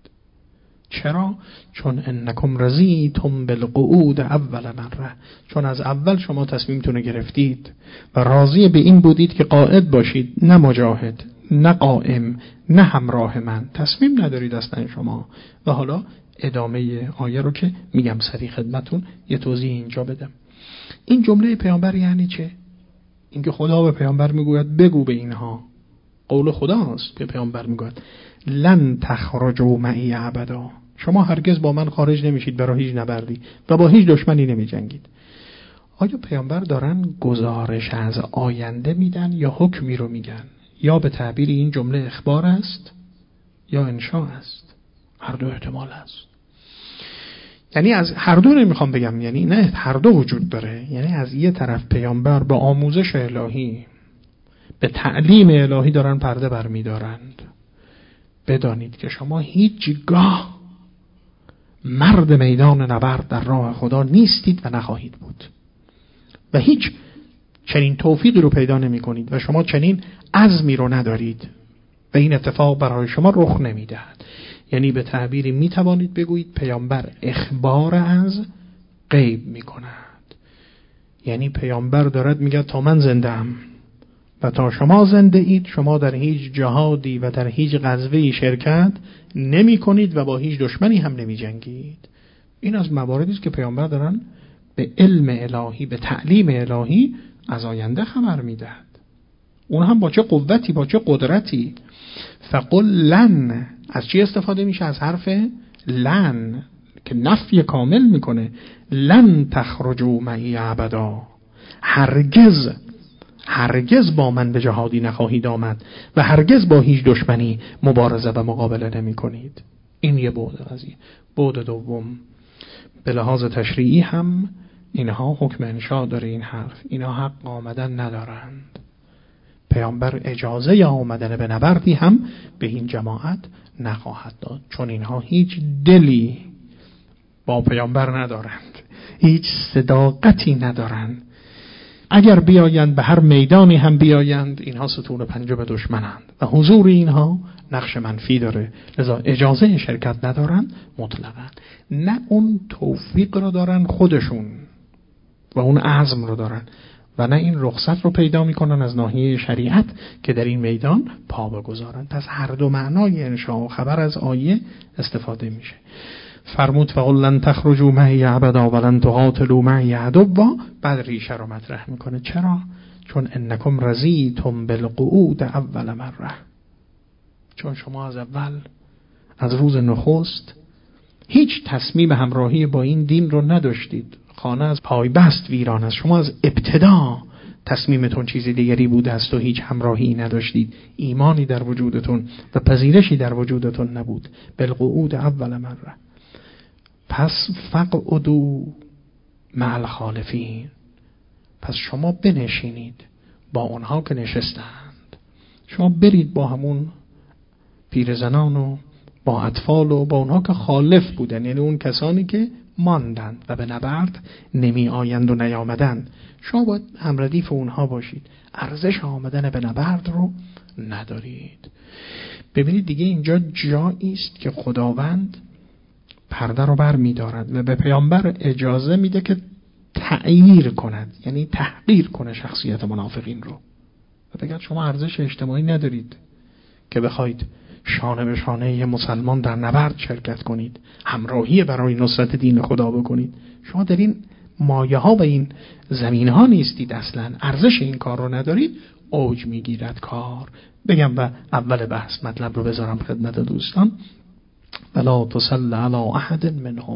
چرا؟ چون انکم رضیتم بالقعود اول مره، چون از اول شما تصمیمتون گرفتید و راضی به این بودید که قائد باشید، نه مجاهد، نه قائم، نه همراه من. تصمیم ندارید اصلا شما. و حالا ادامه آیه رو که میگم سریع خدمتون یه توضیح اینجا بدم. این جمله پیامبر یعنی چه؟ اینکه خدا به پیامبر میگوید بگو به اینها، قول خداست که پیامبر میگوید لن تخرجوا معی ابدا، شما هرگز با من خارج نمیشید برای هیچ نبردی و با هیچ دشمنی نمیجنگید. آیا پیامبر دارن گزارش از آینده میدن یا حکمی رو میگن؟ یا به تعبیر این جمله اخبار است یا انشاء است؟ هر دو احتمال است. یعنی از هر دو نمیخوام بگم، یعنی نه، هر دو وجود داره. یعنی از یه طرف پیامبر با آموزش الهی، به تعلیم الهی دارن پرده برمیدارند. بدانید که شما هیچگاه مرد میدان نبرد در راه خدا نیستید و نخواهید بود و هیچ چنین توفیقی رو پیدا نمی کنید و شما چنین عزمی رو ندارید و این اتفاق برای شما رخ نمیدهد. یعنی به تعبیری می توانید بگویید پیامبر اخبار از غیب می کند. یعنی پیامبر دارد میگه تا من زنده ام و تا شما زنده اید، شما در هیچ جهادی و در هیچ غزوه‌ای شرکت نمی کنید و با هیچ دشمنی هم نمی جنگید. این از مواردی است که پیامبر دارن به علم الهی، به تعلیم الهی از آینده خبر میدهد. اون هم با چه قوتی، با چه قدرتی. فقل لن، از چی استفاده میشه؟ از حرف لن که نفی کامل میکنه. لن تخرجوا معی ابدا، هرگز هرگز با من به جهادی نخواهید آمد و هرگز با هیچ دشمنی مبارزه و مقابله نمی کنید. این یه بعد قضیه. بعد دوم، به لحاظ تشریعی هم اینها حکم انشاء داره. این حرف، اینها حق آمدن ندارند. پیامبر اجازه آمدن به نبردی هم به این جماعت نخواهد داد، چون اینها هیچ دلی با پیامبر ندارند، هیچ صداقتی ندارند. اگر بیایند به هر میدانی هم بیایند، اینها ستون پنجم دشمنند و حضور اینها نقش منفی داره. لذا اجازه شرکت ندارند مطلقاً. نه اون توفیق رو دارن خودشون و اون عزم رو دارن و نه این رخصت رو پیدا میکنن از ناحیه شریعت که در این میدان پا بگذارن. پس هر دو معنای انشاء و خبر از آیه استفاده میشه. فرمود فقل لن تخرجوا معی ابدا ولن تقاتلوا معی عدوا. بعد ریشه رو مطرح میکنه. چرا؟ چون انکم رضیتم بالقعود اول مره، چون شما از اول، از روز نخست هیچ تصمیم همراهی با این دین رو نداشتید. خانه از پای بست ویران است. شما از ابتدا تصمیمتون چیز دیگری بوده است و هیچ همراهی نداشتید. ایمانی در وجودتون و پذیرشی در وجودتون نبود. بالقعود اول مره. پس فقعدوا مع الخالفین، پس شما بنشینید با اونها که نشستند. شما برید با همون پیرزنان و با اطفال و با اونها که خالف بودن، یعنی اون کسانی که ماندند و به نبرد نمی آیند و نیامدند. شما باید همردیف اونها باشید. ارزش آمدن به نبرد رو ندارید. ببینید دیگه اینجا جایی است که خداوند پرده رو بر می دارد و به پیامبر اجازه میده که تعییر کند، یعنی تحقیر کنه شخصیت منافقین رو و بگید شما ارزش اجتماعی ندارید که بخواید شانه به شانه یه مسلمان در نبرد شرکت کنید، همراهی برای نصرت دین خدا بکنید. شما در این مایه ها و این زمین ها نیستید، اصلا ارزش این کار رو ندارید، اوج میگیرد کار. بگم و اول بحث مطلب رو بذارم خدمت دوستان. ولا تصل علی احد منهم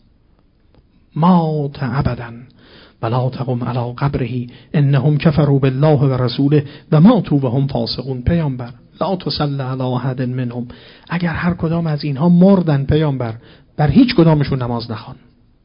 مات ابدا ولا تقم علی قبره انهم کفروا بالله و رسوله و ماتوا وهم فاسقون. پیامبر لا تصل علی احد منهم، اگر هر کدام از اینها مردن پیامبر، بر هیچ کدامشون نماز نخوان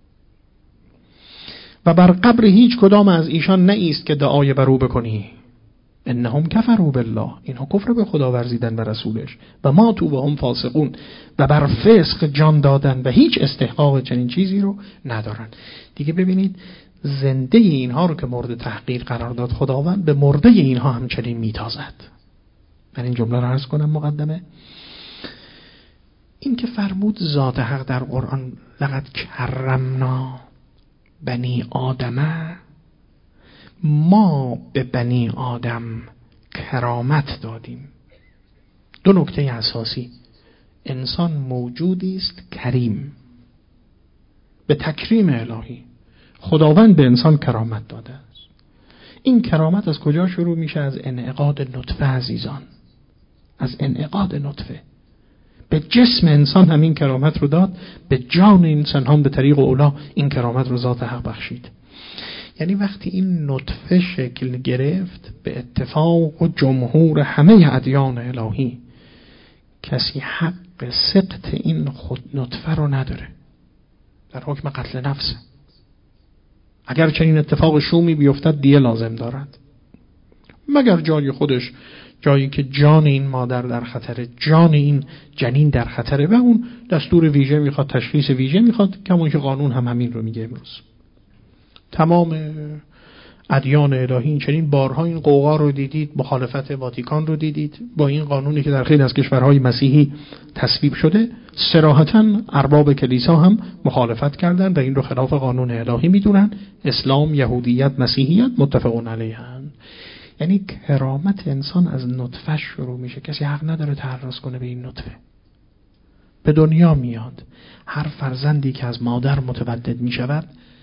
و بر قبر هیچ کدام از ایشان نیست که دعای بر او بکنی. انهم کفروا بالله، اینها کفر به خدا ورزیدن و رسولش، و ماتوا وهم فاسقون، و بر فسق جان دادن و هیچ استحقاق چنین چیزی رو ندارن. دیگه ببینید زنده اینها رو که مورد تحقیر قرار داد خداوند، به مرده اینها همچنین میتازد. من این جمله رو عرض کنم مقدمه. این که فرمود ذات حق در قرآن لقد کرمنا بنی آدمه، ما به بنی آدم کرامت دادیم. دو نکته اساسی: انسان موجودی است کریم، به تکریم الهی خداوند به انسان کرامت داده است. این کرامت از کجا شروع میشه؟ از انعقاد نطفه عزیزان، از انعقاد نطفه. به جسم انسان همین کرامت رو داد، به جان انسان هم به طریق اولا این کرامت رو ذات حق بخشید. یعنی وقتی این نطفه شکل گرفت، به اتفاق و جمهور همه ادیان الهی، کسی حق سقط این خود نطفه رو نداره، در حکم قتل نفسه. اگر چنین اتفاق شومی بیفتد دیه لازم دارد، مگر جای خودش، جایی که جان این مادر در خطره، جان این جنین در خطره، و اون دستور ویژه میخواد، تشخیص ویژه میخواد، کمون که قانون هم همین رو میگه. امروز تمام ادیان الهی این چنین بارها این قوقا رو دیدید، مخالفت واتیکان رو دیدید با این قانونی که در خیلی از کشورهای مسیحی تصویب شده. صراحتاً ارباب کلیسا هم مخالفت کردن و این رو خلاف قانون الهی میدونن. اسلام، یهودیت، مسیحیت متفقون علیهن. یعنی کرامت انسان از نطفه شروع میشه. کسی حق نداره تعرض کنه به این نطفه. به دنیا میاد، هر فرزندی که از مادر متولد میشود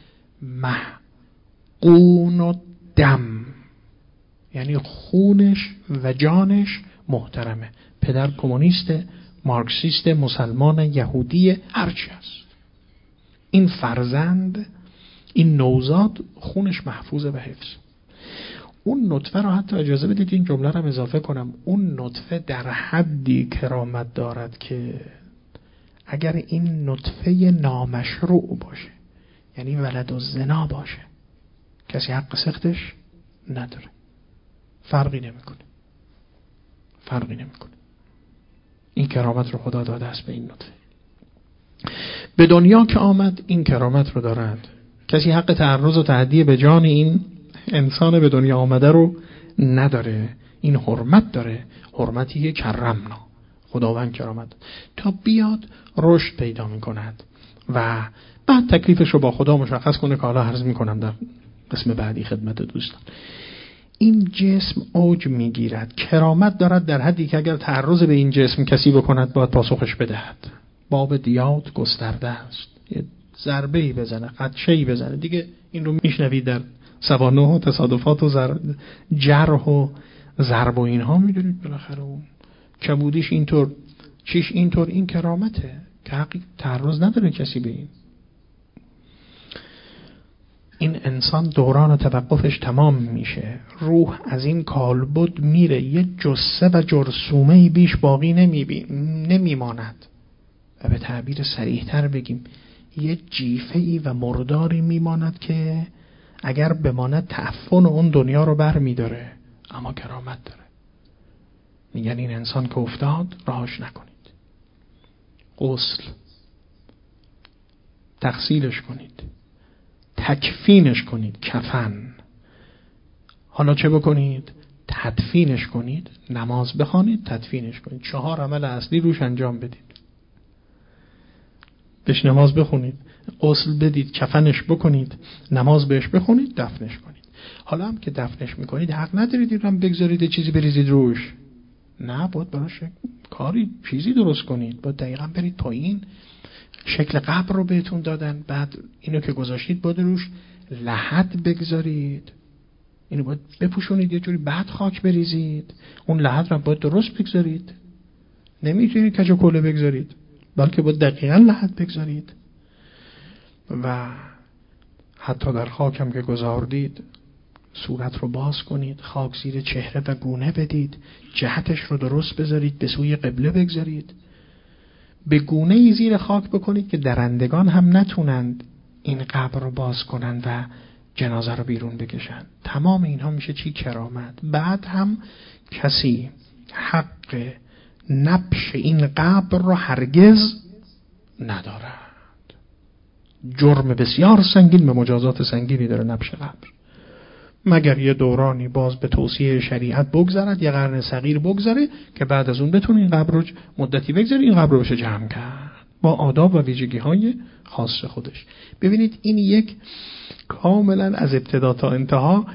محقون و دم، یعنی خونش و جانش محترمه. پدر کمونیست، مارکسیست، مسلمان، یهودی، هرچی هست، این فرزند، این نوزاد خونش محفوظه و حفظ. اون نطفه رو حتی اجازه بدید این جمله رو اضافه کنم، اون نطفه در حدی کرامت دارد که اگر این نطفه نامشروع باشه، یعنی ولد الزنا باشه، کسی حق سختش نداره. فرقی نمیکنه، فرقی نمیکنه. این کرامت رو خدا داده است به این نطفه. به دنیا که آمد این کرامت رو دارد. کسی حق تعرض و تعدی به جان این انسان به دنیا آمده رو نداره. این حرمت داره، حرمتی کرمنا، خداوند کرامت تا بیاد رشد پیدا میکند و بعد تکلیفش رو با خدا مشخص کنه که حالا عرض میکنم در قسم بعدی خدمت دوستان. این جسم اوج میگیرد، کرامت دارد در حدی که اگر تعرض به این جسم کسی بکند باید پاسخش بدهد. باب دیات گسترده است، یه ضربه‌ای بزنه، خدشه‌ای بزنه، دیگه این رو میشنوید در سوانح و تصادفات و زر... جرح و ضرب و اینها، میدونید بالاخره اون کبودیش اینطور، چیش اینطور. این کرامته که حقی تعرض نداره کسی به این. این انسان دوران توقفش تمام میشه، روح از این کالبد میره، یه جثه و جرثومه‌ای بیش باقی نمیبین نمیماند و به تعبیر صریح‌تر بگیم یه جیفه‌ای و مرداری میماند که اگر بماند تعفن اون دنیا رو بر میداره، اما کرامت داره. میگن این انسان که افتاد راهش نکنید، غسل، تغسیلش کنید، تکفینش کنید، کفن. حالا چه بکنید؟ تدفینش کنید، نماز بخوانید، تدفینش کنید. چهار عمل اصلی روش انجام بدید. بهش نماز بخونید، غسل بدید، کفنش بکنید، نماز بهش بخونید، دفنش کنید. حالا هم که دفنش میکنید حق ندارید این هم بگذارید چیزی بریزید روش. نه، باید براش کاری چیزی درست کنید. باید دقیقا برید پایین. شکل قبر رو بهتون دادن، بعد اینو که گذاشتید باید روش لحد بگذارید، اینو باید بپوشونید یه جوری، بعد خاک بریزید. اون لحد رو باید درست بگذارید، نمیتونید کج و کوله بگذارید، بلکه باید دقیقاً لحد بگذارید. و حتی در خاک هم که گذاردید صورت رو باز کنید، خاک زیر چهره و گونه بدید، جهتش رو درست بذارید، به سوی قبله بگذارید، به گونه ای زیر خاک بکنید که درندگان هم نتونند این قبر رو باز کنند و جنازه رو بیرون بکشن. تمام اینها میشه چی؟ کرامت. بعد هم کسی حق نبش این قبر رو هرگز ندارد. جرم بسیار سنگین به مجازات سنگینی داره نبش قبر، مگر یه دورانی باز به توصیه شریعت بگذارد، یه قرن صغیر بگذاره که بعد از اون بتونه این قبر رو مدتی بگذاره، این قبر رو بشه جمع کرد با آداب و ویژگی های خاص خودش. ببینید این یک کاملا از ابتدا تا انتها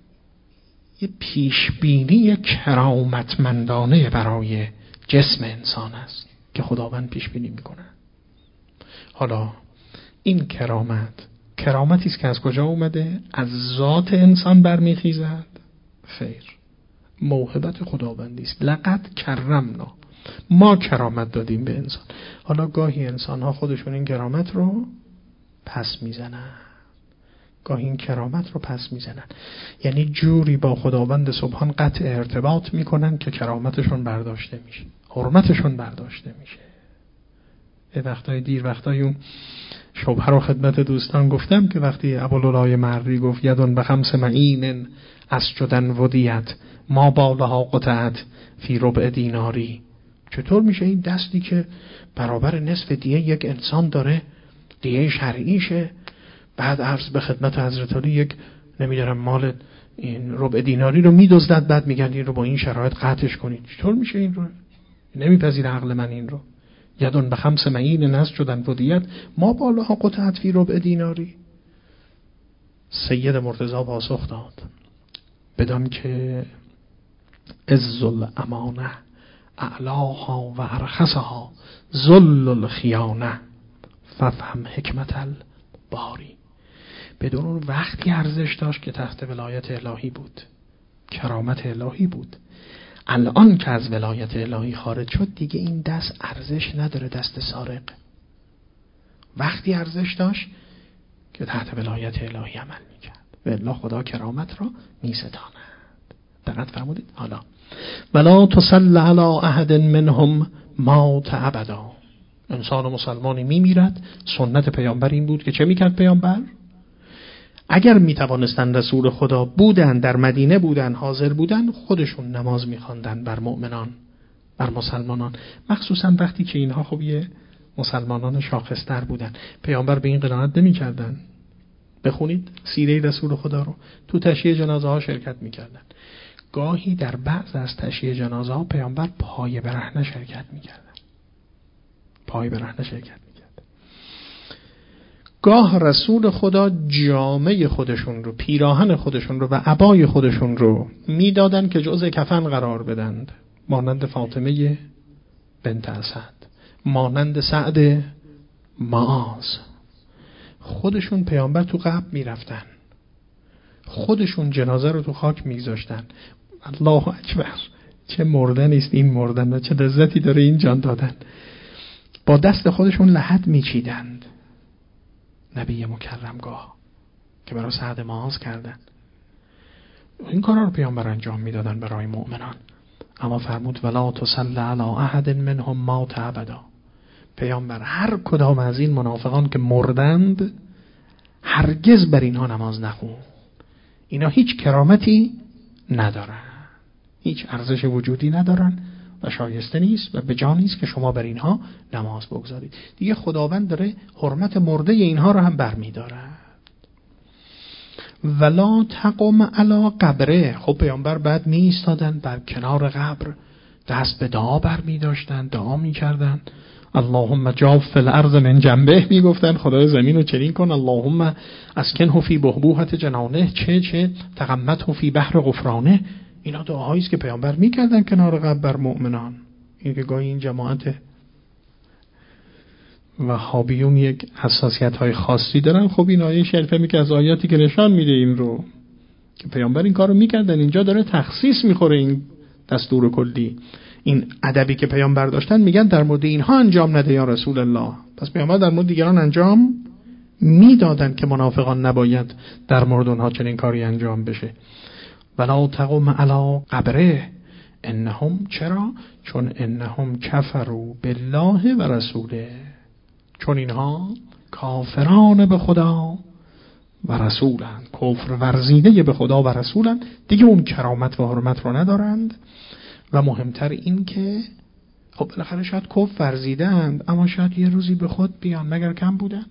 یه پیشبینی کرامتمندانه برای جسم انسان است که خداوند پیشبینی میکنه. حالا این کرامت کرامتی است که از کجا اومده؟ از ذات انسان برمیخیزد؟ خیر، موهبت خداوندی است. لقد کرمنا، ما کرامت دادیم به انسان. حالا گاهی انسان ها خودشون این کرامت رو پس میزنن، گاهی این کرامت رو پس میزنن، یعنی جوری با خداوند سبحان قطع ارتباط میکنن که کرامتشون برداشته میشه، حرمتشون برداشته میشه. یه وقتای دیر وقتای اون شبهه رو خدمت دوستان گفتم که وقتی ابوالعلای مری گفت یدون به خمس معین اسجدن ودیت ما بالها قطعت فی ربع دیناری، چطور میشه این دستی که برابر نصف دیه یک انسان داره، دیه شرعیشه، بعد عرض به خدمت حضرت علی یک نمیدونم مال این ربع دیناری رو میدزدد، بعد میگن این رو با این شرایط قطعش کنید. چطور میشه این رو؟ نمیپذیر عقل من این رو. یدون به خمس معین نسج شدن ودیت ما بالها قطعت فی ربع دیناری. سید مرتضی پاسخ داد بدان که عز الامانه اعلاها و ارخصها ذل الخیانه ففهم حکمت الباری. بدون اون وقتی ارزش داشت که تحت ولایت الهی بود، کرامت الهی بود. الان که از ولایت الهی خارج شد دیگه این دست ارزش نداره، دست سارق. وقتی ارزش داشت که تحت ولایت الهی عمل میکرد و الا خدا کرامت را میستاند. دقت فرمودید؟ حالا ولا تصل علی احد منهم مات ابدا. انسان مسلمانی میمیرد، سنت پیامبر این بود که چه میکرد پیامبر؟ اگر میتوانستن رسول خدا بودن، در مدینه بودن، حاضر بودن، خودشون نماز میخواندن بر مؤمنان، بر مسلمانان، مخصوصا وقتی که اینها خب یه مسلمانان شاخص‌تر بودن. پیامبر به این قناعت نمی‌کردن. بخونید سیره رسول خدا رو، تو تشییع جنازه ها شرکت می‌کردن. گاهی در بعض از تشییع جنازه ها پیامبر پای برهنه شرکت می‌کردن. پای برهنه شرکت می‌کردن. گاه رسول خدا جامه خودشون رو، پیراهن خودشون رو و عبای خودشون رو میدادن که جزء کفن قرار بدند، مانند فاطمه بنت اسد، مانند سعد معاذ. خودشون پیامبر تو قبر میرفتن، خودشون جنازه رو تو خاک میگذاشتن. الله اکبر، چه مردنی است این مردن و چه لذتی داره این جان دادن. با دست خودشون لحد میچیدند. نبی مکرمگاه که برای سعد معاذ کردن، این کارا رو پیامبر انجام میدادن برای مؤمنان. اما فرمود ولا تصل علی احد منهم مات ابدا. پیامبر هر کدام از این منافقان که مردند هرگز بر اینها نماز نخون. اینا هیچ کرامتی ندارن، هیچ ارزش وجودی ندارن و شایسته نیست و به جا نیست که شما بر اینها نماز بگذارید. دیگه خداوند داره حرمت مرده اینها رو هم برمی‌داره. ولا تقم علی قبره. خب پیامبر بعد می ایستادن بر کنار قبر، دست به دعا برمی داشتن، دعا می کردن. اللهم جاف الارض من جنبه، می گفتن خدای زمین رو چنین کن. اللهم اسکنه فی بحبوحت جنانه، چه چه تقمته فی بحر غفرانه. اینا دعاهایی است که پیامبر می کردن کنار قبر بر مؤمنان. این که گاهی این جماعت وهابیون یک حساسیت های خاصی دارن. خب این آیه شریفه می که از آیاتی که نشان میده این رو که پیامبر این کارو میکردن، اینجا داره تخصیص میخوره این دستور کلی، این ادبی که پیامبر داشتن میگن در مورد اینها انجام نده یا رسول الله. پس پیامبر در مورد دیگران انجام میدادن که منافقان نباید در مورد اونها چنین کاری انجام بشه. ولا تقم علی قبره انهم، چرا؟ چون انهم کفروا بالله و رسوله، چون اینها کافران به خدا و رسولند، کفر ورزیده به خدا و رسولند، دیگه اون کرامت و حرمت رو ندارند. و مهمتر این که خب بالاخره شاید کفر ورزیدند اما شاید یه روزی به خود بیان، مگر کم بودن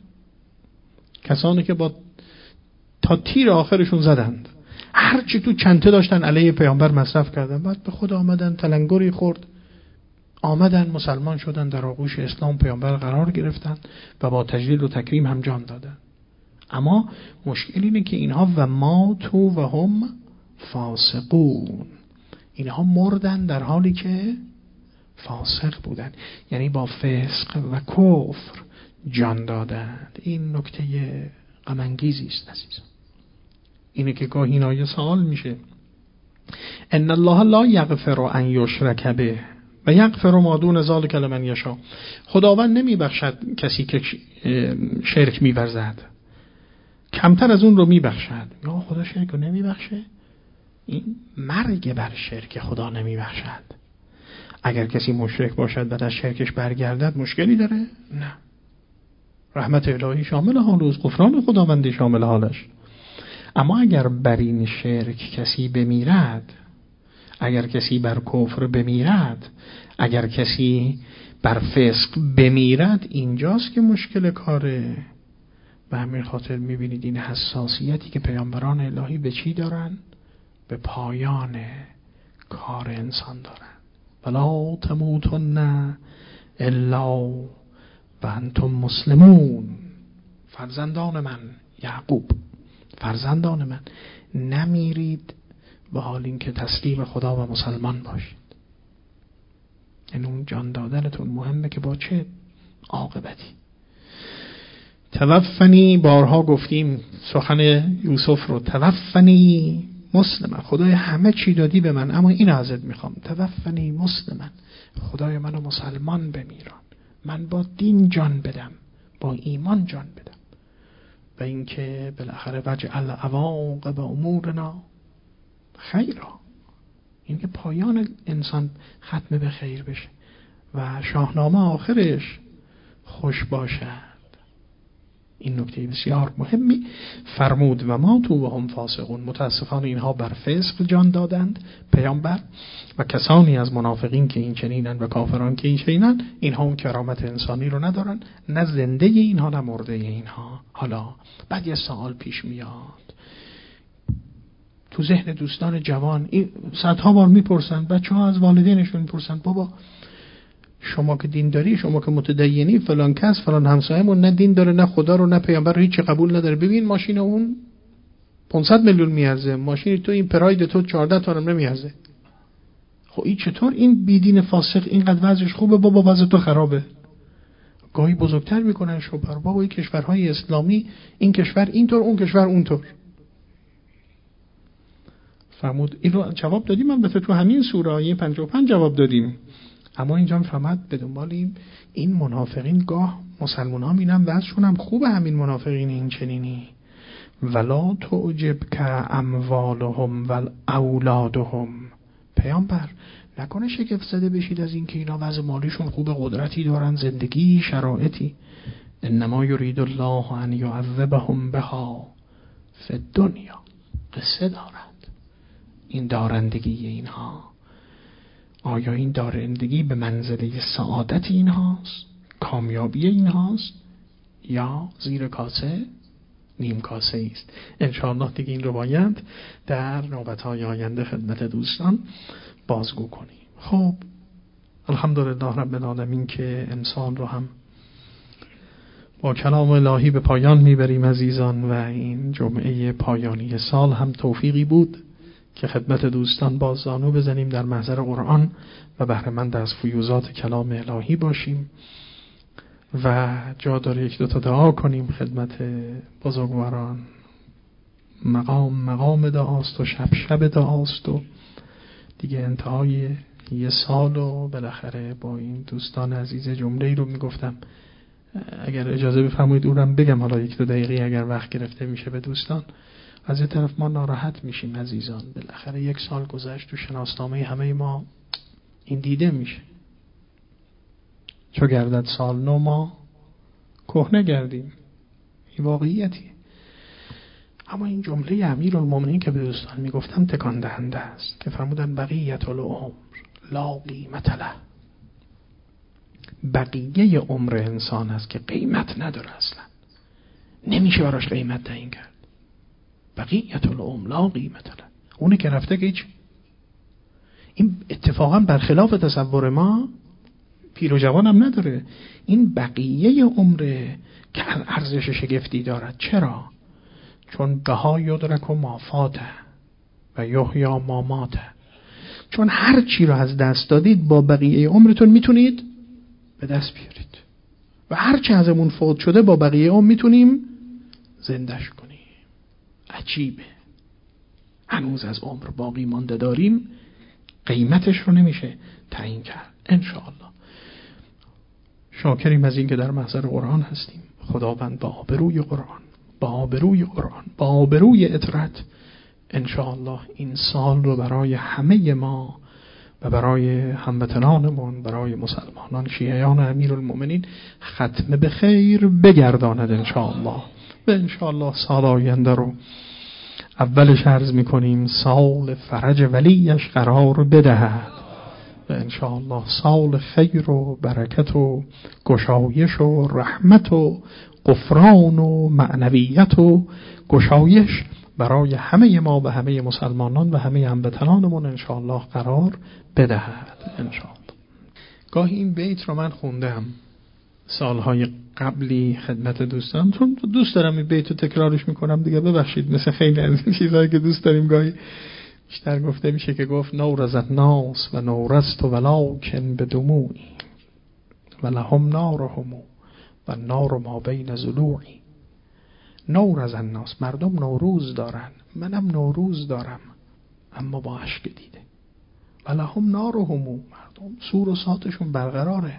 کسانی که با تا تیر آخرشون زدند، هرچی تو چنته داشتن علیه پیامبر مصرف کردن، بعد به خود آمدن تلنگری خورد، آمدن مسلمان شدن، در آغوش اسلام پیامبر قرار گرفتن و با تجلیل و تکریم هم جان دادن. اما مشکل اینه که اینها و ماتوا و هم فاسقون، اینها مردن در حالی که فاسق بودن، یعنی با فسق و کفر جان دادند. این نکته غم انگیزی است عزیزان. اینه که گاهی این آیه سوال میشه ان الله لا یغفر ان یشرک به و یغفر ما دون ذلک لمن یشاء. خداوند نمیبخشد کسی که شرک می‌ورزد، کمتر از اون رو میبخشد. یا خدا شرک رو نمیبخشه؟ این مرگ بر شرک خدا نمیبخشد. اگر کسی مشرک باشد و از شرکش برگردد مشکلی داره؟ نه، رحمت الهی شامل حال است، غفران خداوندی شامل حالش. اما اگر بر این شرک کسی بمیرد، اگر کسی بر کفر بمیرد، اگر کسی بر فسق بمیرد، اینجاست که مشکل کاره. به همین خاطر میبینید این حساسیتی که پیامبران الهی به چی دارن؟ به پایان کار انسان دارن. ولا تموتن الا و انتم مسلمون. فرزندان من، یعقوب، فرزندان من، نمیرید به حال این که تسلیم خدا و مسلمان باشید. این اون جان دادنتون مهمه که با چه عاقبتی. توفنی، بارها گفتیم سخن یوسف رو، توفنی مسلمن، خدای همه چی دادی به من اما این ازت میخوام، توفنی مسلمن، خدای منو مسلمان بمیران، من با دین جان بدم، با ایمان جان بدم. و اینکه بالاخره وجعل عواقب امورنا خیرا، این که پایان انسان ختم به خیر بشه و شاهنامه آخرش خوش باشد. این نکته بسیار مهمی. فرمود و ما تو و هم فاسقون، متاسفانه اینها بر فسق جان دادند پیامبر و کسانی از منافقین که این چنینن و کافران که این چنینن، اینها اون کرامت انسانی رو ندارن، نه زنده اینها نه مرده اینها. حالا بعد یه سوال پیش میاد تو ذهن دوستان جوان، این صدها بار میپرسن، بچه ها از والدینشون میپرسن بابا شما که دین داری، شما که متدینی، فلان کس فلان همسایه‌مون نه دین داره نه خدا رو نه پیامبر رو هیچ قبول نداره، ببین ماشین اون پانصد میلیون میارزه، ماشین تو این پراید تو چهارده تا هم نمیارزه. خب این چطور این بیدین فاسق اینقدر وضعش خوبه، بابا وضع تو خرابه. گاهی بزرگتر میکنن شوپر، بابا این کشورهای اسلامی، این کشور اینطور، اون کشور اونطور. فرمود این رو جواب دادیم، البته تو همین سوره آیه پنجاه و پنج جواب دادیم. اما اینجا فرمود به دنبال این این منافقین، گاه مسلمان ها میرن وضعشون هم خوبه، همین منافقین این چنینی، ولا تعجبک اموالهم و اولادهم. پیامبر نکنه شگفت زده بشید از این که اینا وضع مالیشون خوبه، قدرتی دارن، زندگی، شرایطی. انما یرید الله ان یعذبهم بها فی الدنیا. قصه دارد این دارندگی اینها. آیا این دارندگی به منزله سعادت این هاست، کامیابی این هاست، یا زیر کاسه نیم کاسه است؟ انشاءالله دیگه این رو باید در نوبت‌های آینده خدمت دوستان بازگو کنیم. خب الحمدلله رب العالمین که انسان رو هم با کلام الهی به پایان میبریم عزیزان، و این جمعه پایانی سال هم توفیقی بود که خدمت دوستان باز زانو بزنیم در محضر قرآن و بهره مند از فیوزات کلام الهی باشیم. و جا داره یک دو تا دعا کنیم خدمت بزرگواران. مقام مقام دعاست و شب شب دعاست و دیگه انتهای یه سال و بالاخره با این دوستان عزیز جمله‌ای رو میگفتم، اگر اجازه بفرمایید اونم بگم، حالا یک دو دقیقه اگر وقت گرفته میشه به دوستان. از یه طرف ما ناراحت میشیم عزیزان، بالاخره یک سال گذشت، تو شناسنامه همه ما این دیده میشه، چو گردد سال نو ما کهنه گردیم، این واقعیتی. اما این جمله امیرالمومنین که به دوستان میگفتم تکان دهنده است که فرمودن بقیت العمر لا قیمت له. بقیه عمر انسان است که قیمت نداره، اصلا نمیشه براش قیمت تعیین کرد. بقیت العمر لا قیمت له، اونی که رفته که هیچ. این اتفاقا برخلاف تصور ما، پیر و جوان هم نداره، این بقیه عمره که ارزش شگفتی دارد. چرا؟ چون بها یدرک و مافاته و یحیی ما ماته. چون هر چی رو از دست دادید با بقیه عمرتون میتونید به دست بیارید و هر چی ازمون فوت شده با بقیه عمر میتونیم زندش کنیم. عجیبه، هنوز از عمر باقی مانده داریم، قیمتش رو نمیشه تعیین کرد. انشاءالله شاکریم از این که در محضر قرآن هستیم. خداوند با آبروی قرآن، با آبروی قرآن، با آبروی اطرت انشاءالله این سال رو برای همه ما و برای هموطنانمون، برای مسلمانان شیعیان امیرالمومنین ختم به خیر بگرداند انشاءالله. و انشاءالله سال آینده رو اولش عرض میکنیم سال فرج ولیش قرار بدهد و انشاءالله سال خیر و برکت و گشایش و رحمت و غفران و معنویت و گشایش برای همه ما و همه مسلمانان و همه هموطنانمون انشاءالله قرار بدهد انشاءالله. گاهی این بیت رو من خوندم سالهای قبلی خدمت دوستان، چون دوست دارم این بیت رو تکرارش میکنم دیگه، ببخشید مثل خیلی از این چیزهایی که دوست داریم گاهی بیشتر گفته میشه که گفت نورز الناس و نورست ولکن بدموعی و لهم نارهم و نار ما بین ضلوعی. نورز الناس، مردم نوروز دارن، منم نوروز دارم اما با اشک دیده. و لهم نارهم، مردم سور و ساتشون برقراره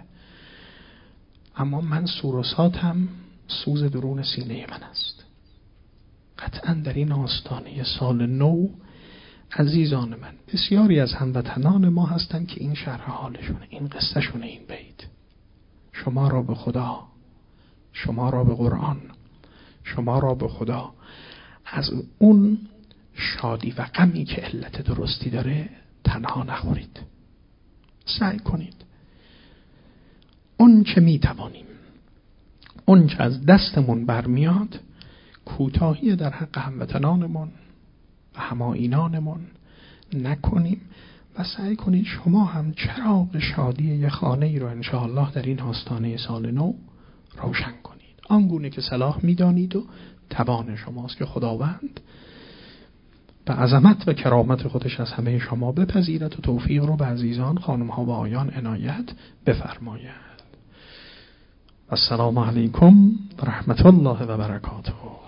اما من سور و ساتم سوز درون سینه من است. قطعا در این آستانه سال نو عزیزان من بسیاری از هموطنان ما هستن که این شرح حالشونه، این قصه شونه، این بیت شما را به خدا، شما را به قرآن، شما را به خدا از اون شادی و غمی که علت درستی داره تنها نخورید. سعی کنید اون چه می توانیم، اون چه از دستمون برمیاد، کوتاهی در حق هموطنانمون و همایینانمون نکنیم و سعی کنید شما هم چراغ شادی یه خانه ای رو انشاءالله در این آستانه سال نو روشن کنید، آنگونه که صلاح میدانید و توان شماست که خداوند به عظمت و کرامت خودش از همه شما بپذیرد و توفیق رو به عزیزان خانم ها و آیان عنایت بفرماید. السلام علیکم و رحمت الله و برکاته.